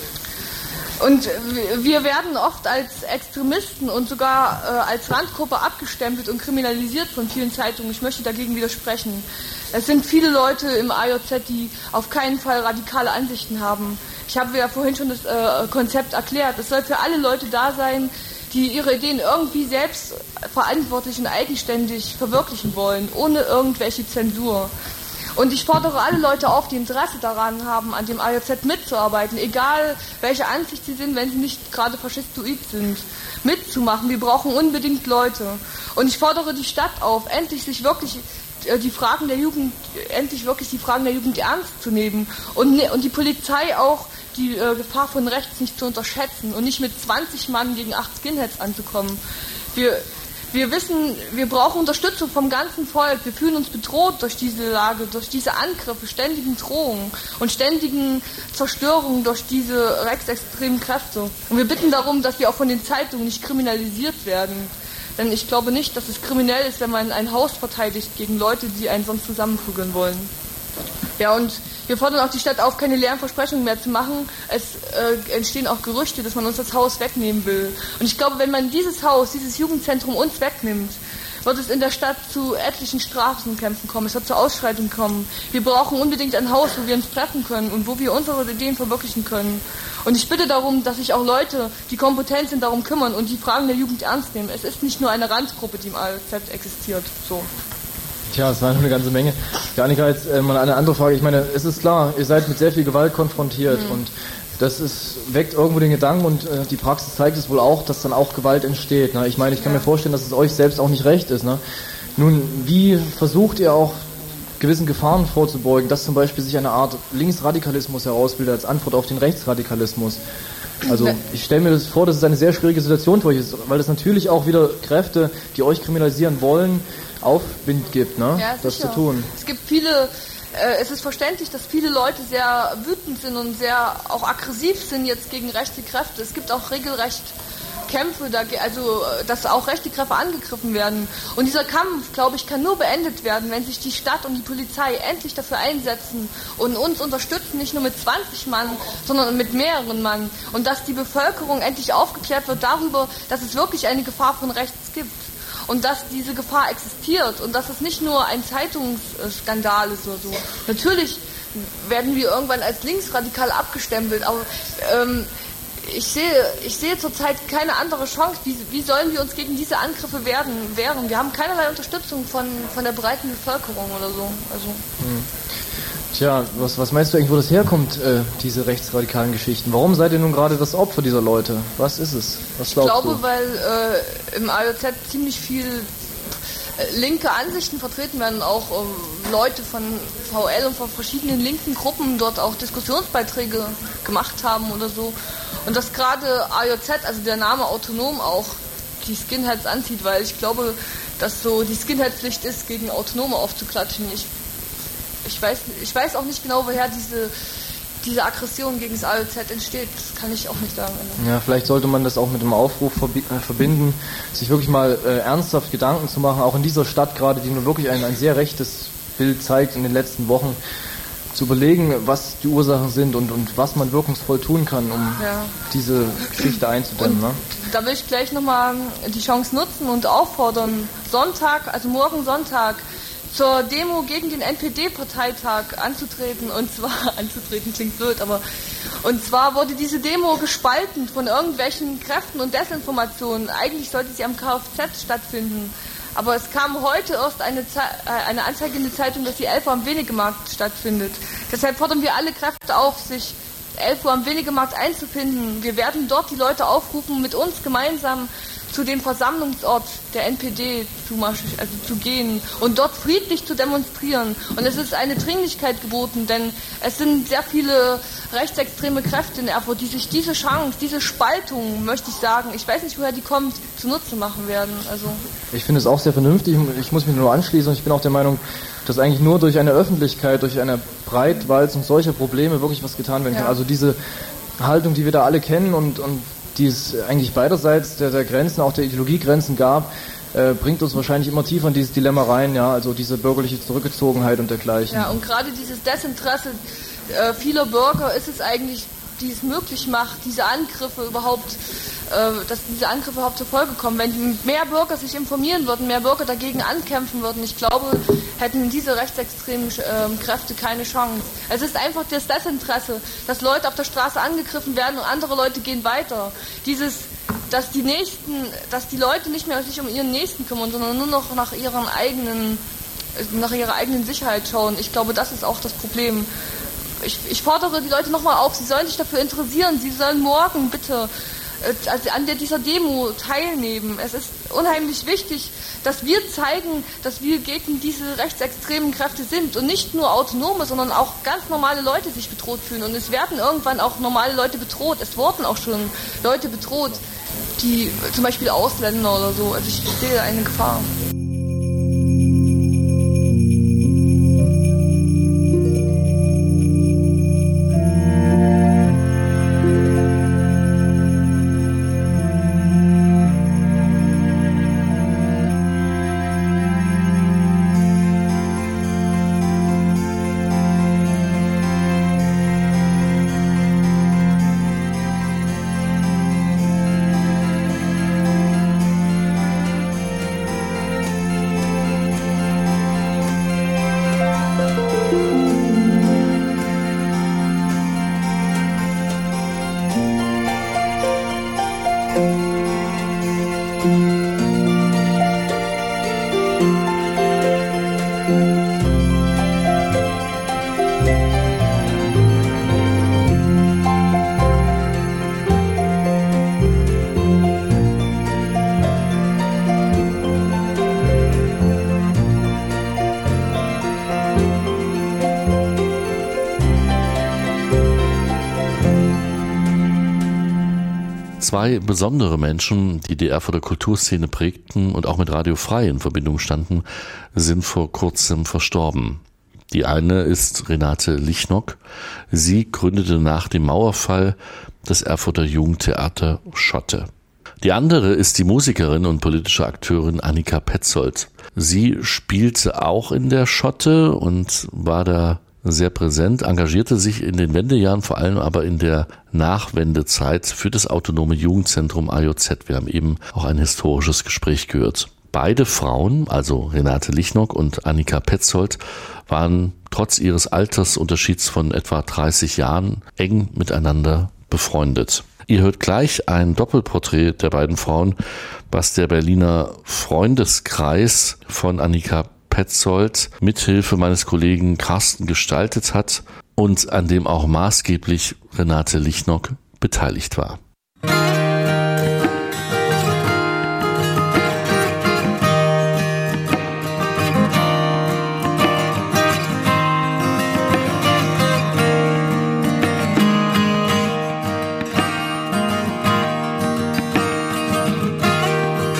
Und wir werden oft als Extremisten und sogar äh, als Randgruppe abgestempelt und kriminalisiert von vielen Zeitungen. Ich möchte dagegen widersprechen. Es sind viele Leute im A J Z, die auf keinen Fall radikale Ansichten haben. Ich habe ja vorhin schon das äh, Konzept erklärt. Es soll für alle Leute da sein, die ihre Ideen irgendwie selbst verantwortlich und eigenständig verwirklichen wollen, ohne irgendwelche Zensur. Und ich fordere alle Leute auf, die Interesse daran haben, an dem A J Z mitzuarbeiten, egal welche Ansicht sie sind, wenn sie nicht gerade faschistoid sind, mitzumachen. Wir brauchen unbedingt Leute. Und ich fordere die Stadt auf, endlich sich wirklich die Fragen der Jugend, endlich wirklich die Fragen der Jugend ernst zu nehmen und, und die Polizei auch die äh, Gefahr von rechts nicht zu unterschätzen und nicht mit zwanzig Mann gegen acht Skinheads anzukommen. Wir, wir wissen, wir brauchen Unterstützung vom ganzen Volk. Wir fühlen uns bedroht durch diese Lage, durch diese Angriffe, ständigen Drohungen und ständigen Zerstörungen durch diese rechtsextremen Kräfte. Und wir bitten darum, dass wir auch von den Zeitungen nicht kriminalisiert werden. Denn ich glaube nicht, dass es kriminell ist, wenn man ein Haus verteidigt gegen Leute, die einen sonst zusammenprügeln wollen. Ja, und wir fordern auch die Stadt auf, keine leeren Versprechungen mehr zu machen. Es äh, entstehen auch Gerüchte, dass man uns das Haus wegnehmen will. Und ich glaube, wenn man dieses Haus, dieses Jugendzentrum uns wegnimmt, wird es in der Stadt zu etlichen Straßenkämpfen kommen, es wird zu Ausschreitungen kommen. Wir brauchen unbedingt ein Haus, wo wir uns treffen können und wo wir unsere Ideen verwirklichen können. Und ich bitte darum, dass sich auch Leute, die kompetent sind, darum kümmern und die Fragen der Jugend ernst nehmen. Es ist nicht nur eine Randgruppe, die im A J Z existiert. So. Tja, es war eine ganze Menge. Ja, Annika, jetzt äh, mal eine andere Frage. Ich meine, es ist klar, ihr seid mit sehr viel Gewalt konfrontiert mhm. und das ist, weckt irgendwo den Gedanken und äh, die Praxis zeigt es wohl auch, dass dann auch Gewalt entsteht. Ne? Ich meine, ich kann ja. mir vorstellen, dass es euch selbst auch nicht recht ist. Ne? Nun, wie versucht ihr auch gewissen Gefahren vorzubeugen, dass zum Beispiel sich eine Art Linksradikalismus herausbildet als Antwort auf den Rechtsradikalismus? Also ich stelle mir das vor, dass es eine sehr schwierige Situation für euch ist, weil es natürlich auch wieder Kräfte, die euch kriminalisieren wollen, Aufwind gibt, ne? Ja, das zu tun. Es gibt viele, äh, es ist verständlich, dass viele Leute sehr wütend sind und sehr auch aggressiv sind jetzt gegen rechte Kräfte. Es gibt auch regelrecht Kämpfe, da, also dass auch rechte Kräfte angegriffen werden. Und dieser Kampf, glaube ich, kann nur beendet werden, wenn sich die Stadt und die Polizei endlich dafür einsetzen und uns unterstützen, nicht nur mit zwanzig Mann, sondern mit mehreren Mann. Und dass die Bevölkerung endlich aufgeklärt wird darüber, dass es wirklich eine Gefahr von rechts gibt. Und dass diese Gefahr existiert und dass es nicht nur ein Zeitungsskandal ist oder so. Natürlich werden wir irgendwann als linksradikal abgestempelt, aber ähm, ich sehe, ich sehe zurzeit keine andere Chance. Wie, wie sollen wir uns gegen diese Angriffe werden, wehren? Wir haben keinerlei Unterstützung von, von der breiten Bevölkerung oder so. Also. Hm. Tja, was, was meinst du eigentlich, wo das herkommt, äh, diese rechtsradikalen Geschichten? Warum seid ihr nun gerade das Opfer dieser Leute? Was ist es? Was glaubst ich glaube, du? weil äh, im A J Z ziemlich viel äh, linke Ansichten vertreten werden, auch äh, Leute von V L und von verschiedenen linken Gruppen dort auch Diskussionsbeiträge gemacht haben oder so. Und dass gerade A J Z, also der Name autonom auch, die Skinheads anzieht, weil ich glaube, dass so die Skinhead-Pflicht ist, gegen Autonome aufzuklatschen. Ich Ich weiß, ich weiß auch nicht genau, woher diese, diese Aggression gegen das A J Z entsteht. Das kann ich auch nicht sagen. Ja, vielleicht sollte man das auch mit dem Aufruf verbinden, sich wirklich mal äh, ernsthaft Gedanken zu machen, auch in dieser Stadt gerade, die nun wirklich ein, ein sehr rechtes Bild zeigt in den letzten Wochen, zu überlegen, was die Ursachen sind und, und was man wirkungsvoll tun kann, um ja. diese Geschichte einzudämmen. Ne? Da will ich gleich nochmal die Chance nutzen und auffordern, Sonntag, also morgen Sonntag, zur Demo gegen den N P D-Parteitag anzutreten, und zwar, anzutreten klingt blöd, aber, und zwar wurde diese Demo gespalten von irgendwelchen Kräften und Desinformationen. Eigentlich sollte sie am K F Z stattfinden, aber es kam heute erst eine, Ze- äh, eine Anzeige in die Zeitung, dass die elf Uhr am Wenigemarkt stattfindet. Deshalb fordern wir alle Kräfte auf, sich elf Uhr am Wenigemarkt einzufinden. Wir werden dort die Leute aufrufen, mit uns gemeinsam zu dem Versammlungsort der N P D zu, marsch- also zu gehen und dort friedlich zu demonstrieren. Und es ist eine Dringlichkeit geboten, denn es sind sehr viele rechtsextreme Kräfte in Erfurt, die sich diese Chance, diese Spaltung, möchte ich sagen, ich weiß nicht, woher die kommt, zunutze machen werden. Also ich finde es auch sehr vernünftig. Ich muss mich nur anschließen und ich bin auch der Meinung, dass eigentlich nur durch eine Öffentlichkeit, durch eine Breitwalzung solcher Probleme wirklich was getan werden kann. Ja. Also diese Haltung, die wir da alle kennen und, und die es eigentlich beiderseits der, der Grenzen, auch der Ideologiegrenzen gab, äh, bringt uns wahrscheinlich immer tiefer in dieses Dilemma rein, ja, also diese bürgerliche Zurückgezogenheit und dergleichen. Ja, und gerade dieses Desinteresse äh, vieler Bürger ist es eigentlich, die es möglich macht, diese Angriffe überhaupt, äh, dass diese Angriffe überhaupt zur Folge kommen. Wenn mehr Bürger sich informieren würden, mehr Bürger dagegen ankämpfen würden, ich glaube, hätten diese rechtsextremen äh, Kräfte keine Chance. Es ist einfach das Desinteresse, dass Leute auf der Straße angegriffen werden und andere Leute gehen weiter. Dieses, dass die Nächsten, dass die Leute nicht mehr sich um ihren Nächsten kümmern, sondern nur noch nach ihren eigenen nach ihrer eigenen Sicherheit schauen. Ich glaube, das ist auch das Problem. Ich, ich fordere die Leute nochmal auf, sie sollen sich dafür interessieren, sie sollen morgen bitte also an der, dieser Demo teilnehmen. Es ist unheimlich wichtig, dass wir zeigen, dass wir gegen diese rechtsextremen Kräfte sind und nicht nur Autonome, sondern auch ganz normale Leute sich bedroht fühlen. Und es werden irgendwann auch normale Leute bedroht. Es wurden auch schon Leute bedroht, die zum Beispiel Ausländer oder so. Also ich sehe eine Gefahr. Zwei besondere Menschen, die die Erfurter Kulturszene prägten und auch mit Radio Frei in Verbindung standen, sind vor kurzem verstorben. Die eine ist Renate Lichnock. Sie gründete nach dem Mauerfall das Erfurter Jugendtheater Schotte. Die andere ist die Musikerin und politische Akteurin Annika Petzold. Sie spielte auch in der Schotte und war da sehr präsent, engagierte sich in den Wendejahren, vor allem aber in der Nachwendezeit für das autonome Jugendzentrum A J Z. Wir haben eben auch ein historisches Gespräch gehört. Beide Frauen, also Renate Lichnock und Annika Petzold, waren trotz ihres Altersunterschieds von etwa dreißig Jahren eng miteinander befreundet. Ihr hört gleich ein Doppelporträt der beiden Frauen, was der Berliner Freundeskreis von Annika Petzold mithilfe meines Kollegen Carsten gestaltet hat und an dem auch maßgeblich Renate Lichnock beteiligt war.